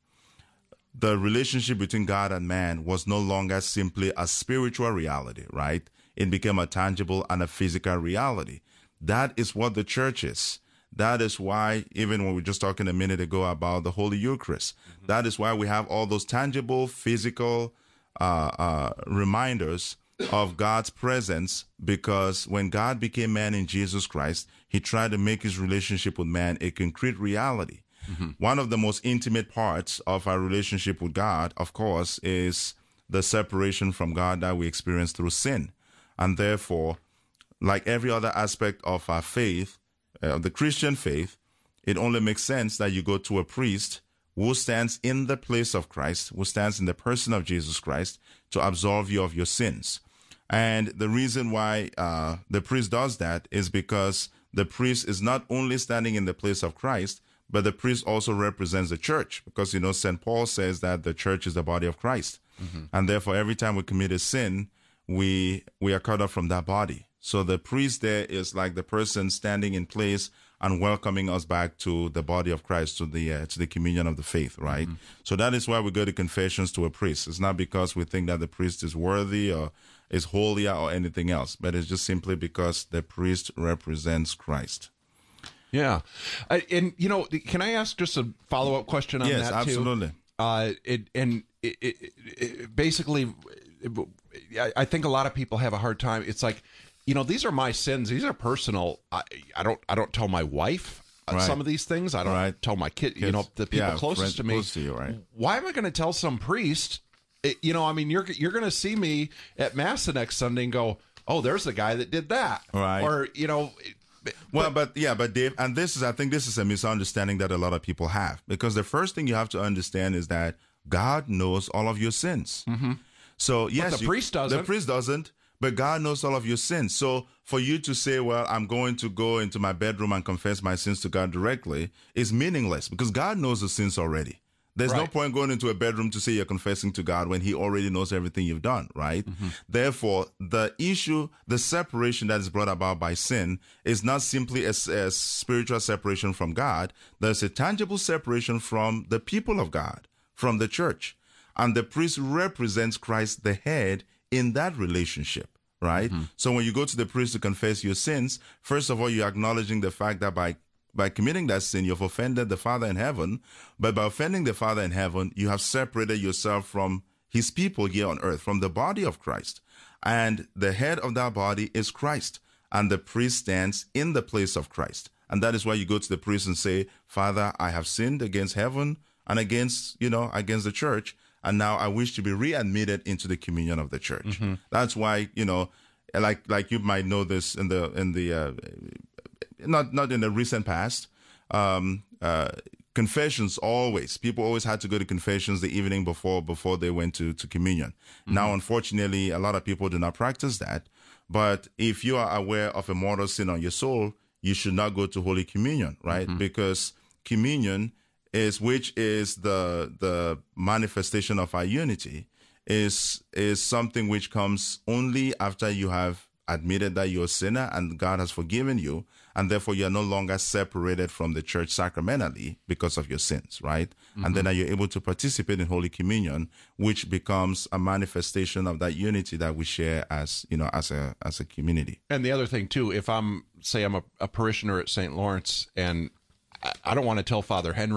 The relationship between God and man was no longer simply a spiritual reality, right? It became a tangible and a physical reality. That is what the church is. That is why, even when we were just talking a minute ago about the Holy Eucharist, mm-hmm. that is why we have all those tangible, physical uh, uh, reminders of God's presence, because when God became man in Jesus Christ, he tried to make his relationship with man a concrete reality. Mm-hmm. One of the most intimate parts of our relationship with God, of course, is the separation from God that we experience through sin. And therefore, like every other aspect of our faith, uh, the Christian faith, it only makes sense that you go to a priest who stands in the place of Christ, who stands in the person of Jesus Christ, to absolve you of your sins. And the reason why uh, the priest does that is because the priest is not only standing in the place of Christ, but the priest also represents the church. Because, you know, Saint Paul says that the church is the body of Christ. Mm-hmm. And therefore, every time we commit a sin, we we are cut off from that body. So the priest there is like the person standing in place and welcoming us back to the body of Christ, to the uh, to the communion of the faith, right? Mm-hmm. So that is why we go to confessions to a priest. It's not because we think that the priest is worthy or is holier or anything else, but it's just simply because the priest represents Christ. Yeah. Uh, and, you know, can I ask just a follow-up question on yes, that, too? Yes, absolutely. Uh, it, and it, it, it basically, it, I think a lot of people have a hard time. It's like, you know, these are my sins. These are personal. I, I don't I don't tell my wife right. some of these things. I don't right. tell my kid, you know, the people yeah, closest to me. Close to you, right? Why am I going to tell some priest? It, you know, I mean, you're you're going to see me at Mass the next Sunday and go, oh, there's the guy that did that. Right. Or, you know. But, well, but yeah, but Dave, and this is, I think this is a misunderstanding that a lot of people have. Because the first thing you have to understand is that God knows all of your sins. Mm-hmm. So, yes. But the you, priest doesn't. The priest doesn't. But God knows all of your sins. So for you to say, well, I'm going to go into my bedroom and confess my sins to God directly is meaningless, because God knows the sins already. There's right. no point going into a bedroom to say you're confessing to God when he already knows everything you've done, right? Mm-hmm. Therefore, the issue, the separation that is brought about by sin is not simply a, a spiritual separation from God. There's a tangible separation from the people of God, from the church. And the priest represents Christ, the head, in that relationship, right? Mm-hmm. So when you go to the priest to confess your sins, first of all, you're acknowledging the fact that by By committing that sin, you've offended the Father in heaven. But by offending the Father in heaven, you have separated yourself from his people here on earth, from the body of Christ. And the head of that body is Christ. And the priest stands in the place of Christ. And that is why you go to the priest and say, Father, I have sinned against heaven and against, you know, against the church. And now I wish to be readmitted into the communion of the church. Mm-hmm. That's why, you know, like like you might know this in the in the uh, not not in the recent past, um, uh, confessions always people always had to go to confessions the evening before before they went to to communion. Mm-hmm. Now, unfortunately, a lot of people do not practice that. But if you are aware of a mortal sin on your soul, you should not go to Holy Communion, right? Mm-hmm. Because communion is, which is the the manifestation of our unity, is is something which comes only after you have admitted that you're a sinner and God has forgiven you, and therefore you're no longer separated from the church sacramentally because of your sins, right? Mm-hmm. And then are you able to participate in Holy Communion, which becomes a manifestation of that unity that we share as, you know, as a as a community. And the other thing too, if I'm, say I'm a, a parishioner at Saint Lawrence and I don't want to tell Father Henry,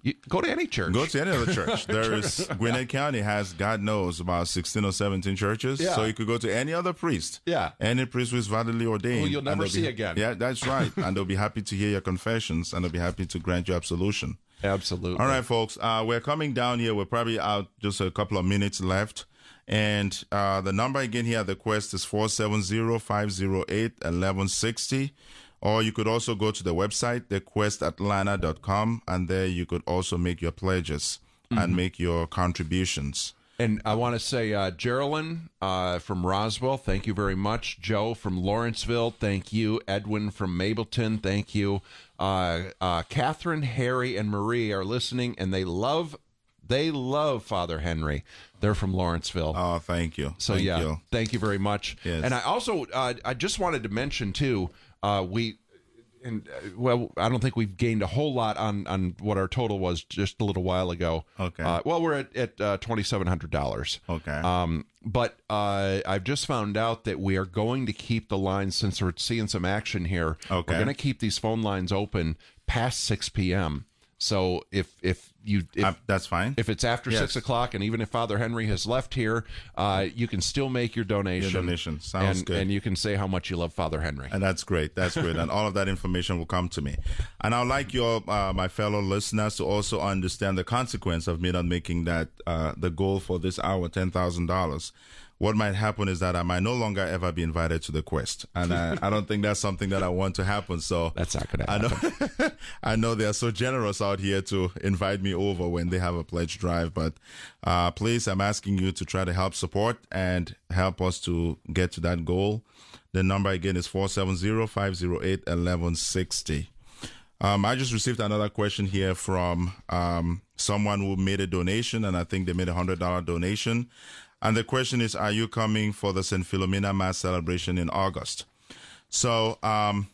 You go to any church. Go to any other church. There is Gwinnett County has, God knows, about sixteen or seventeen churches. Yeah. So you could go to any other priest. Yeah. Any priest who is validly ordained. Who you'll and never they'll see be, again. Yeah, that's right. And they'll be happy to hear your confessions, and they'll be happy to grant you absolution. Absolutely. All right, folks. Uh, we're coming down here. We're probably out just a couple of minutes left. And uh, the number again here at the Quest is four seven zero, five zero eight, one one six zero. Or you could also go to the website, the quest atlanta dot com, and there you could also make your pledges mm-hmm. and make your contributions. And I want to say, uh, Geraldine uh, from Roswell, thank you very much. Joe from Lawrenceville, thank you. Edwin from Mableton, thank you. Uh, uh, Catherine, Harry, and Marie are listening, and they love they love Father Henry. They're from Lawrenceville. Oh, thank you. So, thank yeah, you. thank you very much. Yes. And I also, uh, I just wanted to mention, too, uh, we... And uh, well, I don't think we've gained a whole lot on, on what our total was just a little while ago. Okay. Uh, well, we're at, at uh, twenty-seven hundred dollars. Okay. Um, but uh, I've just found out that we are going to keep the lines, since we're seeing some action here. Okay. We're going to keep these phone lines open past six p.m. So if if you if, uh, that's fine. If it's after yes. six o'clock, and even if Father Henry has left here, uh, you can still make your donation. Your donation sounds and, good, and you can say how much you love Father Henry. And that's great. That's great. And all of that information will come to me. And I'd like your uh, my fellow listeners to also understand the consequence of me not making that uh, the goal for this hour, ten thousand dollars. What might happen is that I might no longer ever be invited to the Quest, and I, I don't think that's something that I want to happen. So that's not going to happen. I know, I know they are so generous out here to invite me over when they have a pledge drive. But uh, please, I'm asking you to try to help support and help us to get to that goal. The number again is four seven zero, five zero eight, one one six zero. Um, I just received another question here from um, someone who made a donation, and I think they made a one hundred dollars donation. And the question is, are you coming for the Saint Philomena Mass celebration in August? So um,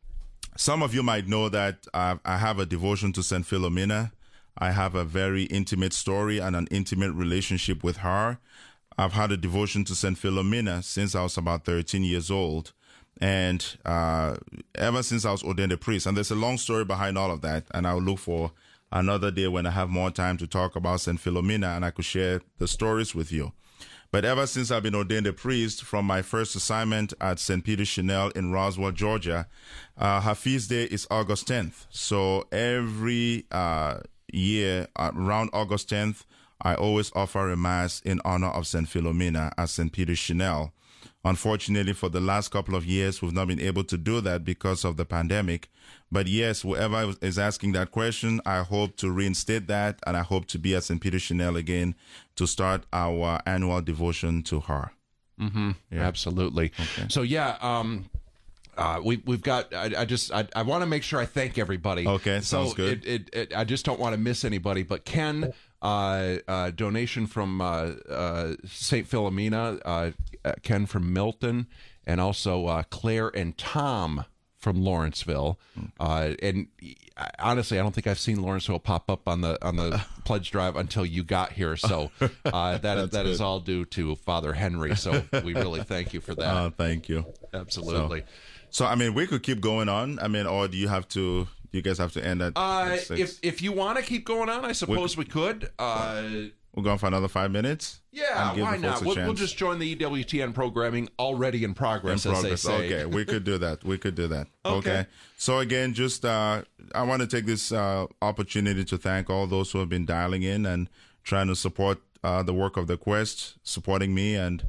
some of you might know that uh, I have a devotion to Saint Philomena. I have a very intimate story and an intimate relationship with her. I've had a devotion to Saint Philomena since I was about thirteen years old. And uh, ever since I was ordained a priest. And there's a long story behind all of that. And I'll look for another day when I have more time to talk about Saint Philomena and I could share the stories with you. But ever since I've been ordained a priest, from my first assignment at Saint Peter Chanel in Roswell, Georgia, uh, her feast day is August tenth. So every uh, year around August tenth, I always offer a mass in honor of Saint Philomena at Saint Peter Chanel. Unfortunately, for the last couple of years, we've not been able to do that because of the pandemic. But yes, whoever is asking that question, I hope to reinstate that, and I hope to be at Saint Peter Chanel again to start our annual devotion to her. Mm-hmm. Yeah. Absolutely. Okay. So yeah, um, uh, we we've got. I, I just I, I want to make sure I thank everybody. Okay, sounds so good. It, it, it, I just don't want to miss anybody. But Ken, uh, uh, donation from uh, uh, Saint Philomena, uh, Ken from Milton, and also uh, Claire and Tom from Lawrenceville. Uh, and honestly, I don't think I've seen Lawrenceville pop up on the on the pledge drive until you got here. So uh, that that is all due to Father Henry. So we really thank you for that. Uh, thank you. Absolutely. So, so I mean, we could keep going on. I mean, or do you have to? You guys have to end at. Uh, at six? If if you want to keep going on, I suppose we, we could. Uh, We're going for another five minutes? Yeah, why not? We'll, we'll just join the E W T N programming already in progress, in progress. as they say. Okay, we could do that. We could do that. Okay. okay. So again, just uh, I want to take this uh, opportunity to thank all those who have been dialing in and trying to support uh, the work of the Quest, supporting me. And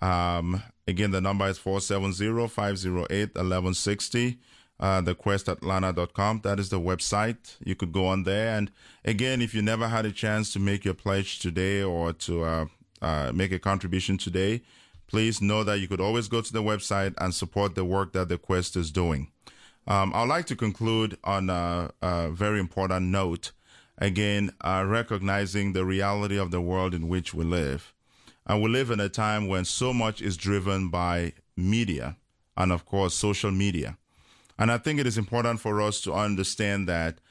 um, again, the number is four seven zero, five zero eight, one one six zero. Uh, the quest atlanta dot com. That is the website. You could go on there. And again, if you never had a chance to make your pledge today or to uh, uh, make a contribution today, please know that you could always go to the website and support the work that the Quest is doing. Um, I'd like to conclude on a, a very important note. Again, uh, recognizing the reality of the world in which we live. And we live in a time when so much is driven by media and, of course, social media. And I think it is important for us to understand that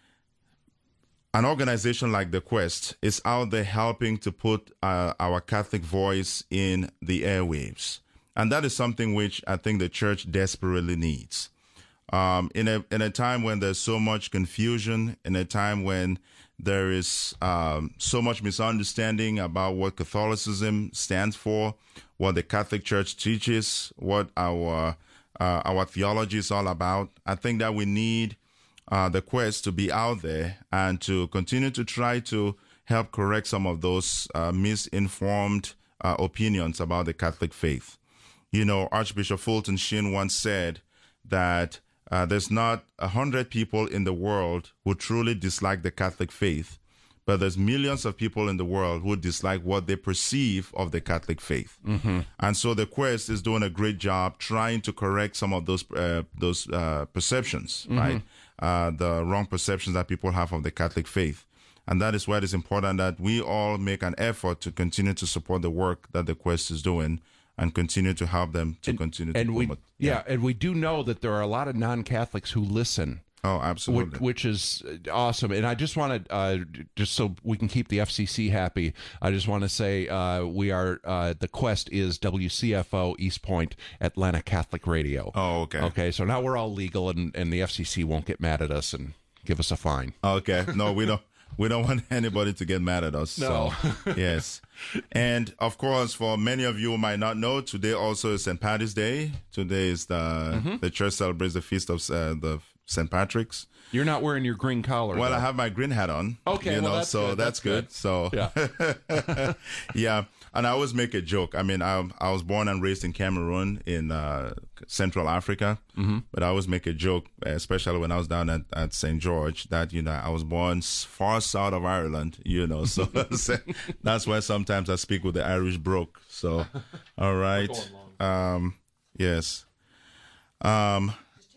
an organization like the Quest is out there helping to put uh, our Catholic voice in the airwaves. And that is something which I think the church desperately needs. Um, in a in a time when there's so much confusion, in a time when there is um, so much misunderstanding about what Catholicism stands for, what the Catholic Church teaches, what our uh, our theology is all about. I think that we need uh, the Quest to be out there and to continue to try to help correct some of those uh, misinformed uh, opinions about the Catholic faith. You know, Archbishop Fulton Sheen once said that uh, there's not a hundred people in the world who truly dislike the Catholic faith, but there's millions of people in the world who dislike what they perceive of the Catholic faith. Mm-hmm. And so the Quest is doing a great job trying to correct some of those uh, those uh, perceptions, Mhm. right? Uh, the wrong perceptions that people have of the Catholic faith. And that is why it is important that we all make an effort to continue to support the work that the Quest is doing and continue to help them to continue to And we, promote. yeah, and we do know that there are a lot of non-Catholics who listen. Oh, absolutely. Which, which is awesome. And I just want to, uh, just so we can keep the F C C happy, I just want to say uh, we are, uh, the Quest is W C F O East Point Atlanta Catholic Radio. Oh, okay. Okay, so now we're all legal and, and the F C C won't get mad at us and give us a fine. Okay. No, we don't. We don't want anybody to get mad at us. No. So, yes. And, of course, for many of you who might not know, today also is Saint Patty's Day. Today is the Mhm. the church celebrates the feast of uh, the Saint Patrick's. You're not wearing your green collar. Well, though. I have my green hat on. Okay, you well, know, that's so good. that's, That's good. good. So, Yeah. yeah. And I always make a joke. I mean, I I was born and raised in Cameroon in uh, Central Africa, Mhm. but I always make a joke, especially when I was down at, at Saint George, that, you know, I was born s- far south of Ireland, you know, so that's why sometimes I speak with the Irish brogue. So, all right. Um, yes. Um,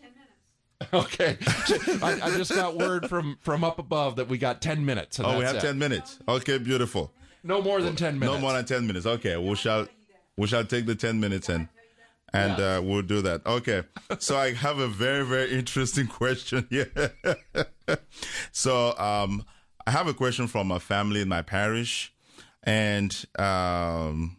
Okay. I, I just got word from, from up above that we got ten minutes. and oh, we that's have it. ten minutes. Okay, beautiful. No more than ten minutes. No more than ten minutes. Okay, we shall we shall take the ten minutes and and uh, we'll do that. Okay. So I have a very very interesting question here. so um, I have a question from a family in my parish, and um,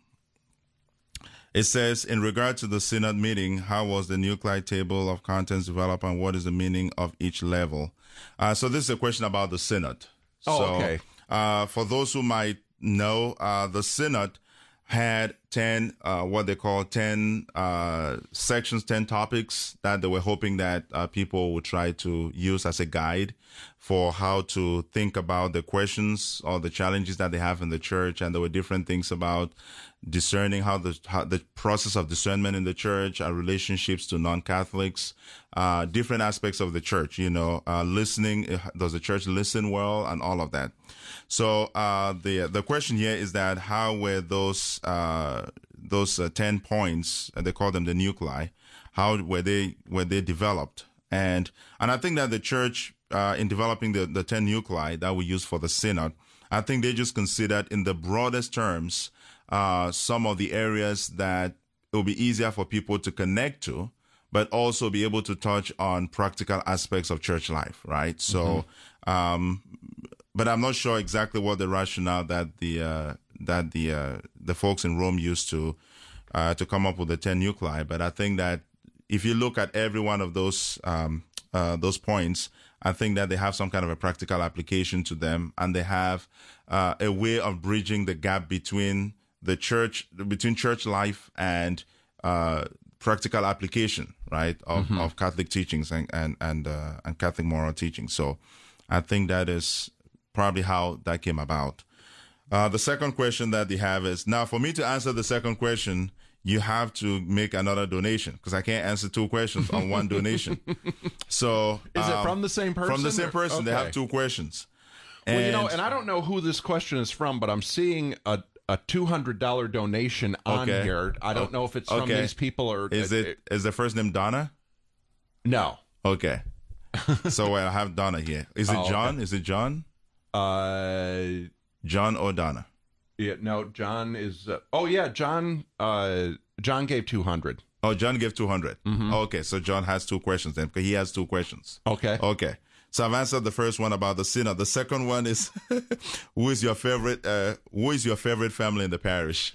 it says, in regard to the synod meeting, how was the nuclei table of contents developed, and what is the meaning of each level? Uh, so this is a question about the synod. Oh, so, okay. Uh, for those who might know, uh, the synod had ten, uh, what they call ten uh, sections, ten topics that they were hoping that uh, people would try to use as a guide for how to think about the questions or the challenges that they have in the church. And there were different things about discerning how the how the process of discernment in the church, our relationships to non-Catholics, uh, different aspects of the church, you know, uh, listening, does the church listen well, and all of that. So uh, the the question here is that how were those uh, those uh, ten points, they call them the nuclei, how were they were they developed? And and I think that the church, uh, in developing the, the ten nuclei that we use for the synod, I think they just considered in the broadest terms uh, some of the areas that it will be easier for people to connect to, but also be able to touch on practical aspects of church life, right? So, mm-hmm. um, but I'm not sure exactly what the rationale that the uh, that the uh, the folks in Rome used to uh, to come up with the ten nuclei. But I think that if you look at every one of those um, uh, those points, I think that they have some kind of a practical application to them, and they have uh, a way of bridging the gap between the church, between church life and uh, practical application, right, of, Mm-hmm. of Catholic teachings and and and, uh, and Catholic moral teaching. So, I think that is probably how that came about. Uh, the second question that they have is, now for me to answer the second question, you have to make another donation, because I can't answer two questions on one donation. So Is it um, from the same person? From the same or- person. They okay. have two questions. Well, you know, And- and I don't know who this question is from, but I'm seeing a a two hundred dollars donation on Okay. here. I don't know if it's from Okay. these people or Is it is the first name Donna? No. Okay. So I have Donna here. Is it Oh, okay. John? Is it John? Uh, John or Donna? yeah, no, John is. Uh, oh yeah, John. Uh, John gave two hundred. Oh, John gave two hundred. Mhm. Okay, so John has two questions then, because he has two questions. Okay. Okay. So I've answered the first one about the synod. The second one is, who is your favorite? Uh, who is your favorite family in the parish?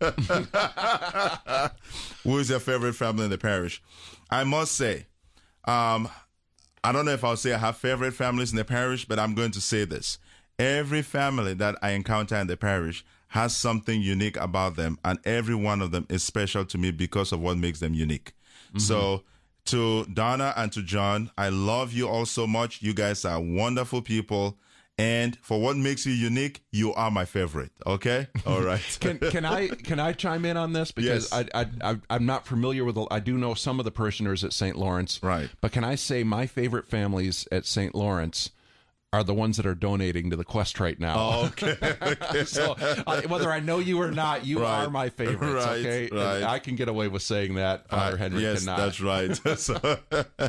Who is your favorite family in the parish? I must say, um, I don't know if I'll say I have favorite families in the parish, but I'm going to say this: Every family that I encounter in the parish has something unique about them, and every one of them is special to me because of what makes them unique. Mm-hmm. So to Donna and to John, I love you all so much. You guys are wonderful people. And for what makes you unique, you are my favorite. Okay, all right. can can I can I chime in on this, because yes. I, I I I'm not familiar with the, I do know some of the parishioners at Saint Lawrence, right? But can I say my favorite families at Saint Lawrence are the ones that are donating to the quest right now? Oh, okay. okay. So uh, whether I know you or not, you right. are my favorites. Right. Okay, right. And I can get away with saying that. Father uh, Henry yes, cannot. That's right. so,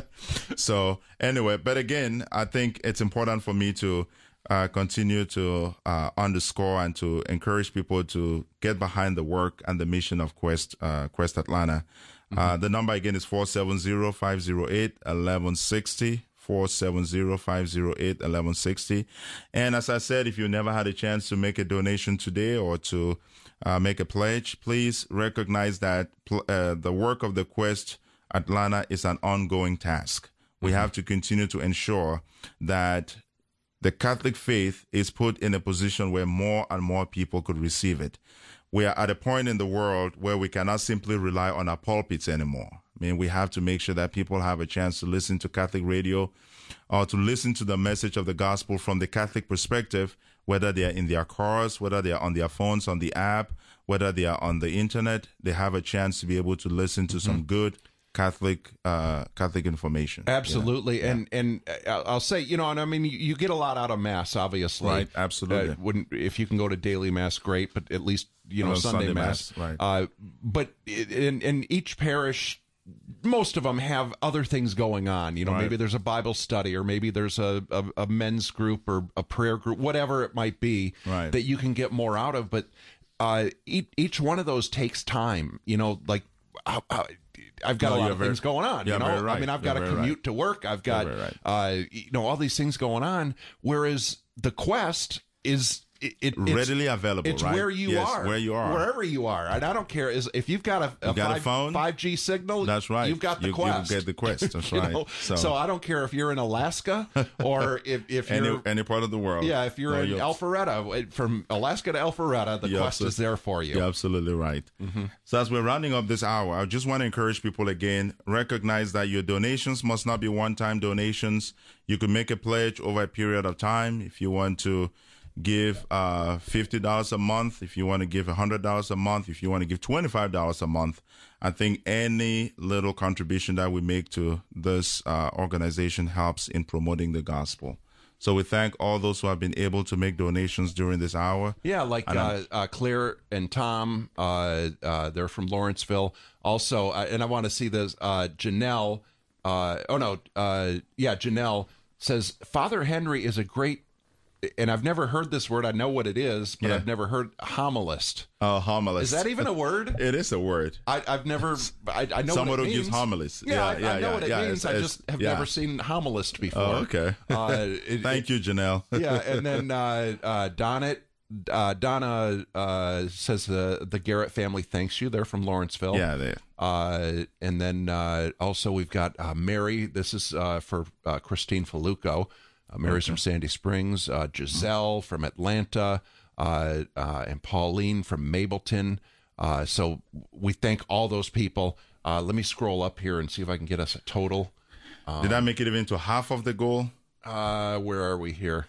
so anyway, but again, I think it's important for me to Uh, continue to uh, underscore and to encourage people to get behind the work and the mission of Quest uh, Quest Atlanta. Mm-hmm. Uh, the number again is four seven zero, five zero eight, one one six zero, four seven zero, five zero eight, one one six zero. And as I said, if you never had a chance to make a donation today or to uh, make a pledge, please recognize that pl- uh, the work of the Quest Atlanta is an ongoing task. We mm-hmm. have to continue to ensure that the Catholic faith is put in a position where more and more people could receive it. We are at a point in the world where we cannot simply rely on our pulpits anymore. I mean, we have to make sure that people have a chance to listen to Catholic radio or to listen to the message of the gospel from the Catholic perspective, whether they are in their cars, whether they are on their phones, on the app, whether they are on the internet. They have a chance to be able to listen to mm-hmm. some good Catholic uh, Catholic information. Absolutely. Yeah. And and I'll say, you know, and I mean, you get a lot out of Mass, obviously. Right, absolutely. Uh, wouldn't, if you can go to daily Mass, great, but at least, you know, well, Sunday, Sunday Mass. Mass. Right. Uh, but in, in each parish, most of them have other things going on. You know, right. maybe there's a Bible study, or maybe there's a, a, a men's group or a prayer group, whatever it might be, right. that you can get more out of. But uh, each, each one of those takes time, you know, like... Uh, uh, I've got no, a lot of very, things going on, you know. Right. I mean, I've you're got to commute right. to work. I've got, right. uh, you know, all these things going on. Whereas the Quest is it, it, readily it's, available. It's right? where you yes, are, where you are, wherever you are. And I don't care is if you've got a, a, you got five, a phone, five G signal. That's right. You've got the you, Quest. You get the Quest. That's right. know? so, so I don't care if you're in Alaska or if, if you're any, any part of the world. Yeah, if you're no, in you're, Alpharetta, from Alaska to Alpharetta, the Quest is there for you. You're absolutely right. Mm-hmm. So as we're rounding up this hour, I just want to encourage people again, recognize that your donations must not be one-time donations. You can make a pledge over a period of time. If you want to give uh, fifty dollars a month, if you want to give one hundred dollars a month, if you want to give twenty-five dollars a month, I think any little contribution that we make to this uh, organization helps in promoting the gospel. So we thank all those who have been able to make donations during this hour. Yeah, like uh, uh, Claire and Tom, uh, uh, they're from Lawrenceville. Also, uh, and I want to see this, uh, Janelle, uh, oh no, uh, yeah, Janelle says, Father Henry is a great, and I've never heard this word. I know what it is, but yeah. I've never heard homilist. Oh, uh, homilist. Is that even a word? It is a word. I, I've never, I, I know Someone what it who means. gives homilies. Yeah, yeah, I, yeah, I know yeah, what it yeah, means. it's, I it's, just have yeah. never seen homilist before. Oh, okay. Uh, it, Thank it, you, Janelle. yeah, and then uh, uh, Donnet, uh, Donna uh, says the the Garrett family thanks you. They're from Lawrenceville. Yeah, they. Uh, and then uh, also we've got uh, Mary. This is uh, for uh, Christine Faluco. Uh, Mary's okay. from Sandy Springs. Uh, Giselle from Atlanta. Uh, uh, and Pauline from Mableton. Uh, so we thank all those people. Uh, let me scroll up here and see if I can get us a total. Um, Did I make it even to half of the goal? Uh, where are we here?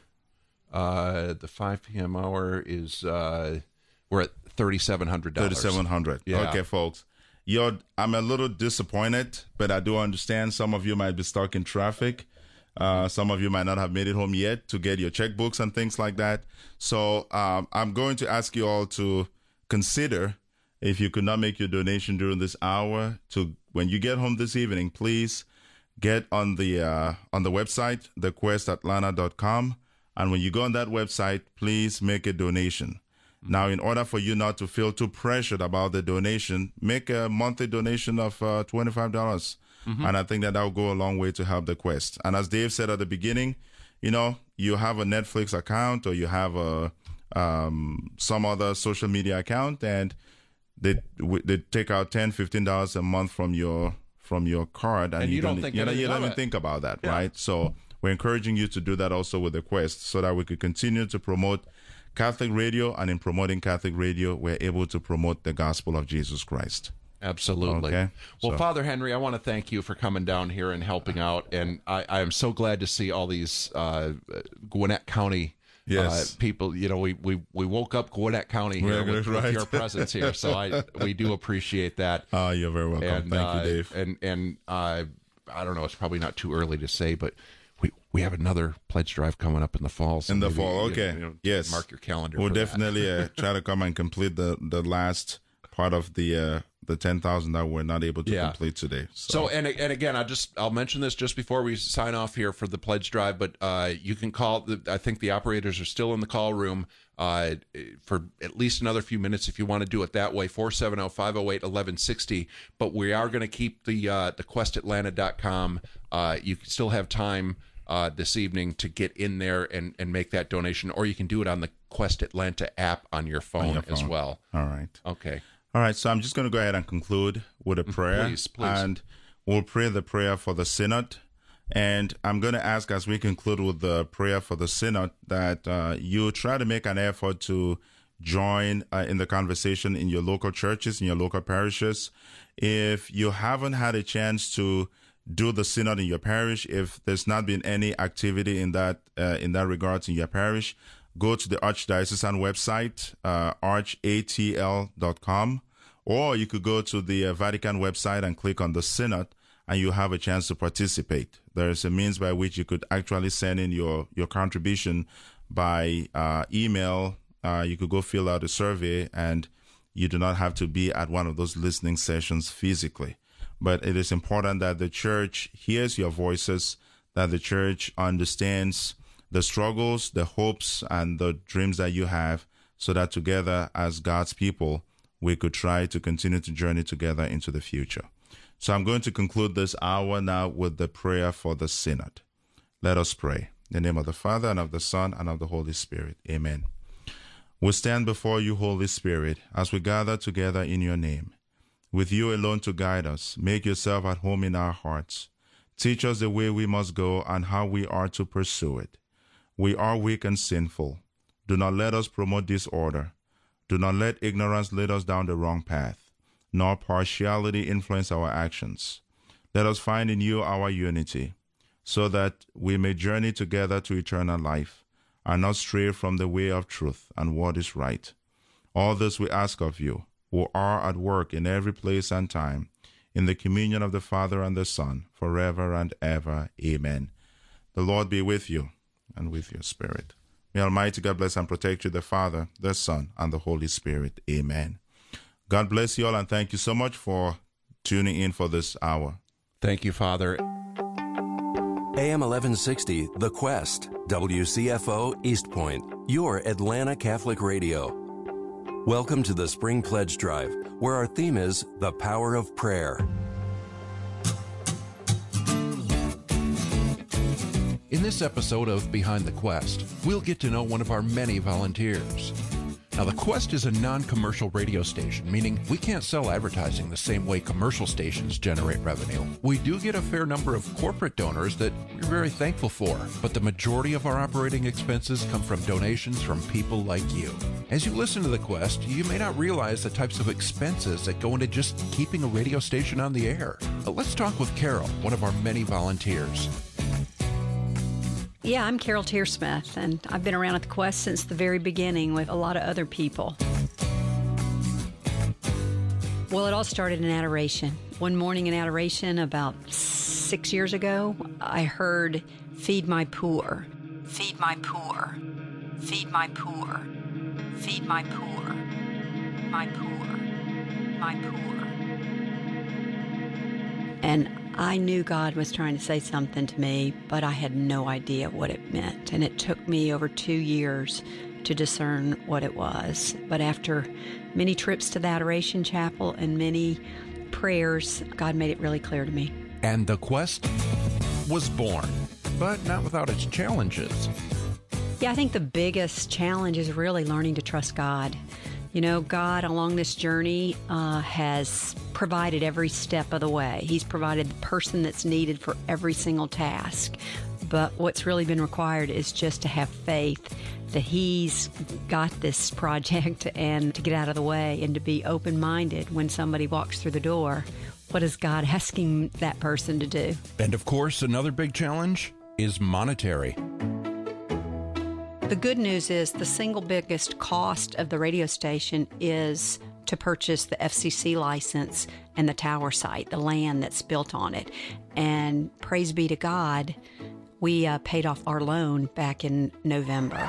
Uh, the five p.m. hour is, uh, we're at thirty-seven hundred dollars. thirty-seven hundred dollars. Yeah. Okay, folks. You're, I'm a little disappointed, but I do understand some of you might be stuck in traffic. Uh, some of you might not have made it home yet to get your checkbooks and things like that. So um, I'm going to ask you all to consider, if you could not make your donation during this hour, to when you get home this evening, please get on the uh, on the website, the quest atlanta dot com. And when you go on that website, please make a donation. Mm-hmm. Now, in order for you not to feel too pressured about the donation, make a monthly donation of uh, twenty-five dollars. Mm-hmm. And I think that that will go a long way to help the Quest. And as Dave said at the beginning, you know, you have a Netflix account or you have a um, some other social media account, and they they take out ten dollars, fifteen dollars a month from your from your card, and, and you, you don't don't think you, know, you don't even it. think about that, yeah. right? So we're encouraging you to do that also with the Quest so that we could continue to promote Catholic radio, and in promoting Catholic radio, we're able to promote the gospel of Jesus Christ. Absolutely. Okay. Well, So- Father Henry, I want to thank you for coming down here and helping out, and I, I am so glad to see all these uh, Gwinnett County Yes. uh, people. You know, we, we, we woke up Gwinnett County here Right, with, right. with your presence here, so I we do appreciate that. Oh, you're very welcome. And, Thank uh, you, Dave. And and uh, I don't know, it's probably not too early to say, but we we have another pledge drive coming up in the fall. So In the maybe, fall, you- okay. you know, Yes. mark your calendar. We'll for that. definitely uh, try to come and complete the, the last part of the uh, the ten thousand that we're not able to Yeah. complete today. So and and again, I just I'll mention this just before we sign off here for the pledge drive. But uh, you can call. The, I think the operators are still in the call room uh, for at least another few minutes if you want to do it that way. four seven zero, five zero eight, one one six zero. But we are going to keep the uh, the quest atlanta dot com. Uh, you can still have time uh, this evening to get in there and and make that donation, or you can do it on the Quest Atlanta app on your phone, your as phone. well. All right. Okay. All right, so I'm just going to go ahead and conclude with a prayer. Please, please. And we'll pray the prayer for the synod. And I'm going to ask, as we conclude with the prayer for the synod, that uh, you try to make an effort to join uh, in the conversation in your local churches, in your local parishes. If you haven't had a chance to do the synod in your parish, if there's not been any activity in that uh, in that regards in your parish, go to the Archdiocesan website, uh, arch a t l dot com, or you could go to the uh, Vatican website and click on the Synod, and you have a chance to participate. There is a means by which you could actually send in your, your contribution by uh, email. Uh, you could go fill out a survey, and you do not have to be at one of those listening sessions physically. But it is important that the church hears your voices, that the church understands the struggles, the hopes, and the dreams that you have, so that together as God's people, we could try to continue to journey together into the future. So I'm going to conclude this hour now with the prayer for the synod. Let us pray. In the name of the Father, and of the Son, and of the Holy Spirit. Amen. We stand before you, Holy Spirit, as we gather together in your name. With you alone to guide us, make yourself at home in our hearts. Teach us the way we must go and how we are to pursue it. We are weak and sinful. Do not let us promote disorder. Do not let ignorance lead us down the wrong path, nor partiality influence our actions. Let us find in you our unity, so that we may journey together to eternal life, and not stray from the way of truth and what is right. All this we ask of you, who are at work in every place and time, in the communion of the Father and the Son, forever and ever. Amen. The Lord be with you, and with your spirit. May Almighty God bless and protect you, the Father, the Son, and the Holy Spirit. Amen. God bless you all, and thank you so much for tuning in for this hour. Thank you, Father. A M eleven sixty, The Quest, W C F O, East Point, your Atlanta Catholic Radio. Welcome to the Spring Pledge Drive, where our theme is the power of prayer. In this episode of Behind the Quest, we'll get to know one of our many volunteers. Now, the Quest is a non-commercial radio station, meaning we can't sell advertising the same way commercial stations generate revenue. We do get a fair number of corporate donors that we're very thankful for, but the majority of our operating expenses come from donations from people like you. As you listen to the Quest, you may not realize the types of expenses that go into just keeping a radio station on the air. But let's talk with Carol, one of our many volunteers. Yeah, I'm Carol Tearsmith, and I've been around at the Quest since the very beginning with a lot of other people. Well, it all started in adoration. One morning in adoration about six years ago, I heard, "Feed my poor, feed my poor, feed my poor, feed my poor, my poor, my poor." And I knew God was trying to say something to me, but I had no idea what it meant. And it took me over two years to discern what it was. But after many trips to the Adoration Chapel and many prayers, God made it really clear to me. And the Quest was born, but not without its challenges. Yeah, I think the biggest challenge is really learning to trust God. You know, God along this journey uh, has provided every step of the way. He's provided the person that's needed for every single task. But what's really been required is just to have faith that he's got this project and to get out of the way and to be open-minded when somebody walks through the door. What is God asking that person to do? And of course, another big challenge is monetary. The good news is the single biggest cost of the radio station is to purchase the F C C license and the tower site, the land that's built on it. And praise be to God, we uh, paid off our loan back in November.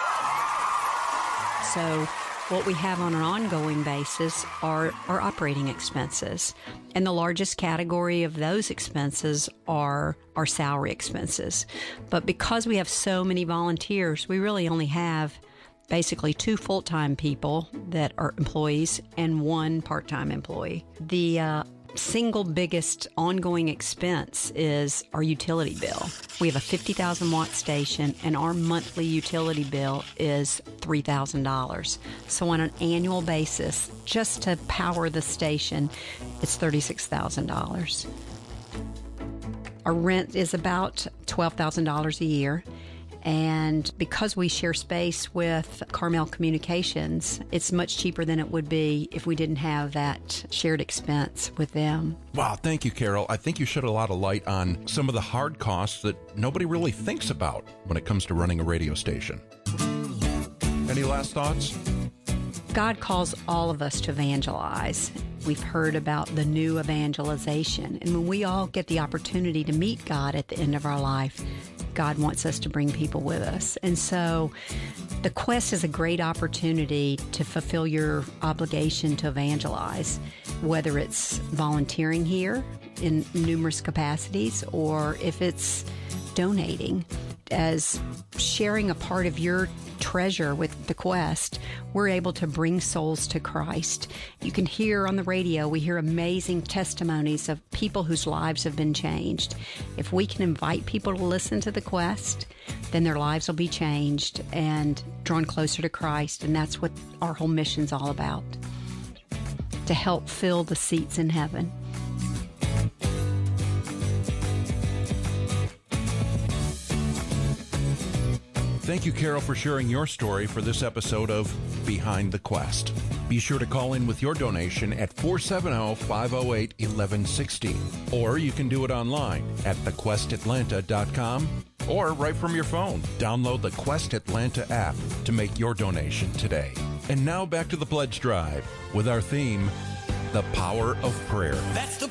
So what we have on an ongoing basis are our operating expenses. And the largest category of those expenses are our salary expenses. But because we have so many volunteers, we really only have basically two full-time people that are employees and one part-time employee. The uh, single biggest ongoing expense is our utility bill. We have a fifty thousand watt station and our monthly utility bill is three thousand dollars. So on an annual basis, just to power the station, it's thirty-six thousand dollars. Our rent is about twelve thousand dollars a year. And because we share space with Carmel Communications, it's much cheaper than it would be if we didn't have that shared expense with them. Wow, thank you, Carol. I think you shed a lot of light on some of the hard costs that nobody really thinks about when it comes to running a radio station. Any last thoughts? God calls all of us to evangelize. We've heard about the new evangelization. And when we all get the opportunity to meet God at the end of our life, God wants us to bring people with us. And so the Quest is a great opportunity to fulfill your obligation to evangelize, whether it's volunteering here in numerous capacities or if it's donating. As sharing a part of your treasure with the Quest, we're able to bring souls to Christ. You can hear on the radio, we hear amazing testimonies of people whose lives have been changed. If we can invite people to listen to the Quest, then their lives will be changed and drawn closer to Christ. And that's what our whole mission's all about, to help fill the seats in heaven. Thank you, Carol, for sharing your story for this episode of Behind the Quest. Be sure to call in with your donation at four seven zero, five zero eight, one one six zero. Or you can do it online at the quest atlanta dot com or right from your phone. Download the Quest Atlanta app to make your donation today. And now back to the Pledge Drive with our theme, The Power of Prayer. That's the